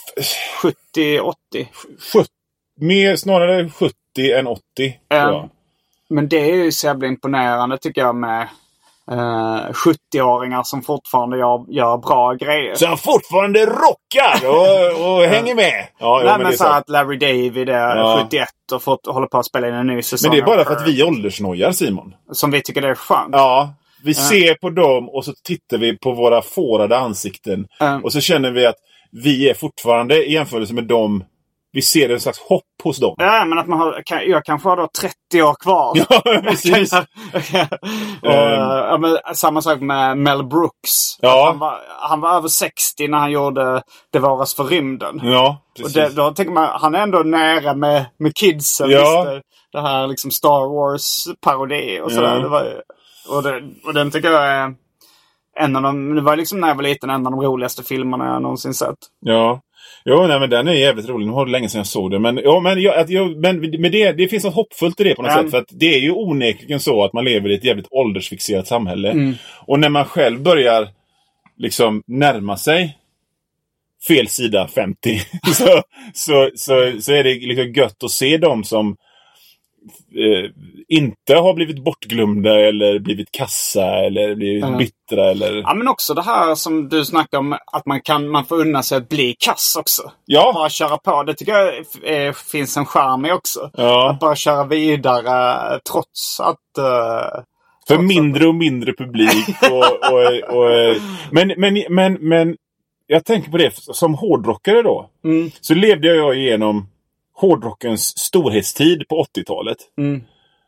sjuttio åttio sjuttio Mer snarare sjuttio än åttio. Um, men det är ju så jävla imponerande tycker jag med uh, sjuttio-åringar som fortfarande gör, gör bra grejer. Som fortfarande rockar och, och hänger med. Ja, nej, ja, men, men så att Larry David är ja. sjuttioett och fått, håller på att spela in en ny säsong. Men det är bara för att vi åldersnojar, Simon. Som vi tycker det är skönt. Ja, vi uh. ser på dem och så tittar vi på våra fårade ansikten. Uh. Och så känner vi att vi är fortfarande i jämförelse med dem. Vi ser en slags hopp hos dem. Ja, men att man har, kan, jag kanske har då trettio år kvar. Ja, precis. och, um, ja, men, samma sak med Mel Brooks. Ja. Han, var, han var över sextio när han gjorde Det varas för rymden. Ja, precis. Och det, då tänker man, han är ändå nära med, med kidsen. Ja. Det, det här liksom Star Wars-parodi och sådär. Ja. Det var, och, det, och den tycker jag är en av de, det var liksom när jag var liten en av de roligaste filmerna jag någonsin sett. Ja. Jo, nej, men den är jävligt rolig. Nu har det länge sedan jag såg det. Men, ja, men, jag, jag, men med det, det finns något hoppfullt i det på något mm. sätt. För att det är ju onekligen så att man lever i ett jävligt åldersfixerat samhälle. Mm. Och när man själv börjar liksom närma sig fel sida femtio så, så, så, så är det liksom gött att se dem som eh, inte har blivit bortglömda eller blivit kassa eller blivit mm. bittra eller... Ja, men också det här som du snackar om att man kan man får unna sig att bli kass också. Ja. Bara köra på. Det tycker jag är, finns en charm i också. Ja. Att bara köra vidare trots att... Uh, För trots mindre att... och mindre publik och... och, och men, men, men, men jag tänker på det som hårdrockare då. Mm. Så levde jag igenom hårdrockens storhetstid på åttiotalet. Mm.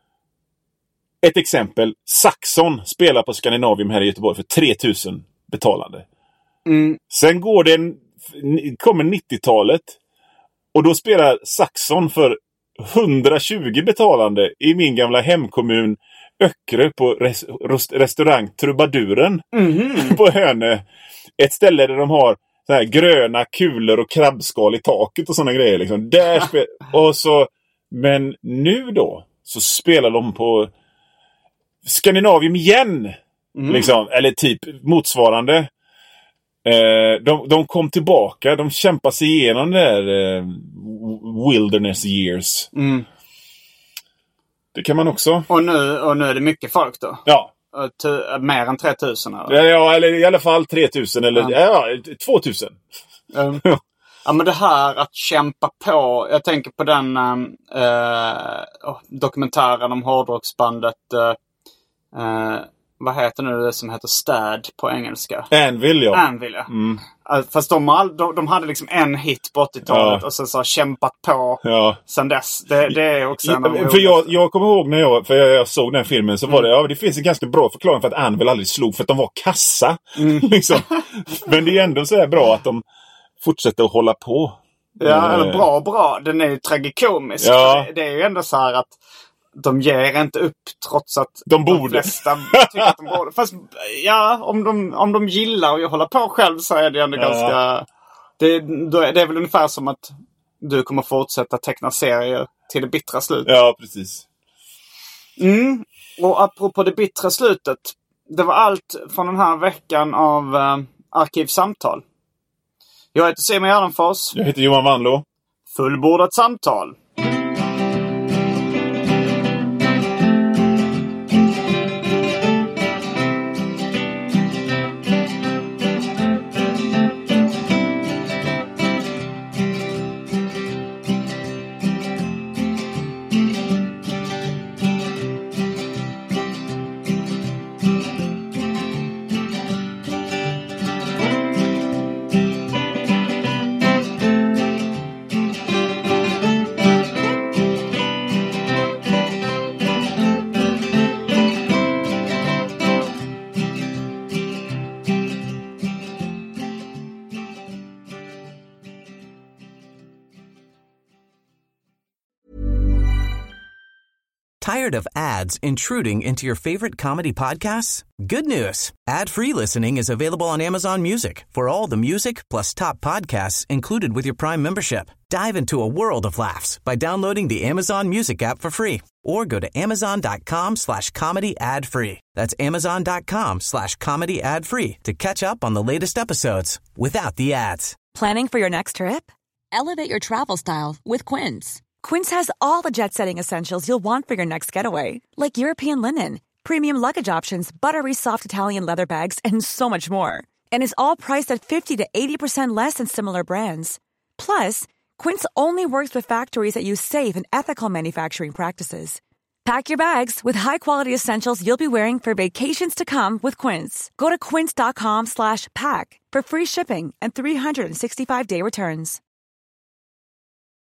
Ett exempel. Saxon spelar på Scandinavium här i Göteborg för tre tusen betalande. Mm. Sen går det en, kommer nittiotalet och då spelar Saxon för hundratjugo betalande i min gamla hemkommun Öckerö på res, rest, restaurang Trubaduren mm. på Hönö. Ett ställe där de har så här gröna kulor och krabbskal i taket och såna grejer liksom. Där spel- och så men nu då så spelar de på Skandinavium igen. Mm. Liksom, eller typ motsvarande. Eh, de, de kom tillbaka. De kämpade sig igenom det där eh, wilderness years. Mm. Det kan man också. Och nu, och nu är det mycket folk då? Ja. T- mer än tre tusen? Eller? Ja, ja, eller i alla fall tre tusen. Eller mm. ja, två tusen. Mm. Ja, men det här att kämpa på. Jag tänker på den äh, dokumentären om hårdrocksbandet äh, vad heter nu det som heter Stad på engelska? Anvil, ja. Anvil, ja. Mm. Fast de, all, de, de hade liksom en hit på åttiotalet ja. och sen så har kämpat på ja. sen dess. Det, det är också en av ja, för jag, jag kommer ihåg när jag, för jag, jag såg den filmen så mm. var det, ja det finns en ganska bra förklaring för att Anvil aldrig slog för att de var kassa. Mm. liksom. Men det är ändå så här bra att de fortsätter att hålla på. Ja, eller bra bra. Den är ju tragikomisk. Ja. Det, det är ju ändå så här att de ger inte upp trots att de, borde. de flesta tycker att de borde. Fast ja, om de, om de gillar att hålla på själv så är det ändå ja. ganska... Det, det är väl ungefär som att du kommer fortsätta teckna serier till det bittra slutet. Ja, precis. Mm. Och apropå det bittra slutet. Det var allt från den här veckan av uh, Arkivsamtal. Jag heter Simon Gärdenfors. Jag heter Johan Wanlo. Fullbordat samtal. Tired of ads intruding into your favorite comedy podcasts? Good news. Ad-free listening is available on Amazon Music for all the music plus top podcasts included with your Prime membership. Dive into a world of laughs by downloading the Amazon Music app for free or go to amazon.com slash comedy ad free. That's amazon.com slash comedy ad free to catch up on the latest episodes without the ads. Planning for your next trip? Elevate your travel style with Quince. Quince has all the jet-setting essentials you'll want for your next getaway, like European linen, premium luggage options, buttery soft Italian leather bags, and so much more. And is all priced at fifty to eighty percent less than similar brands. Plus, Quince only works with factories that use safe and ethical manufacturing practices. Pack your bags with high-quality essentials you'll be wearing for vacations to come with Quince. Go to quince.com slash pack for free shipping and three sixty-five day returns.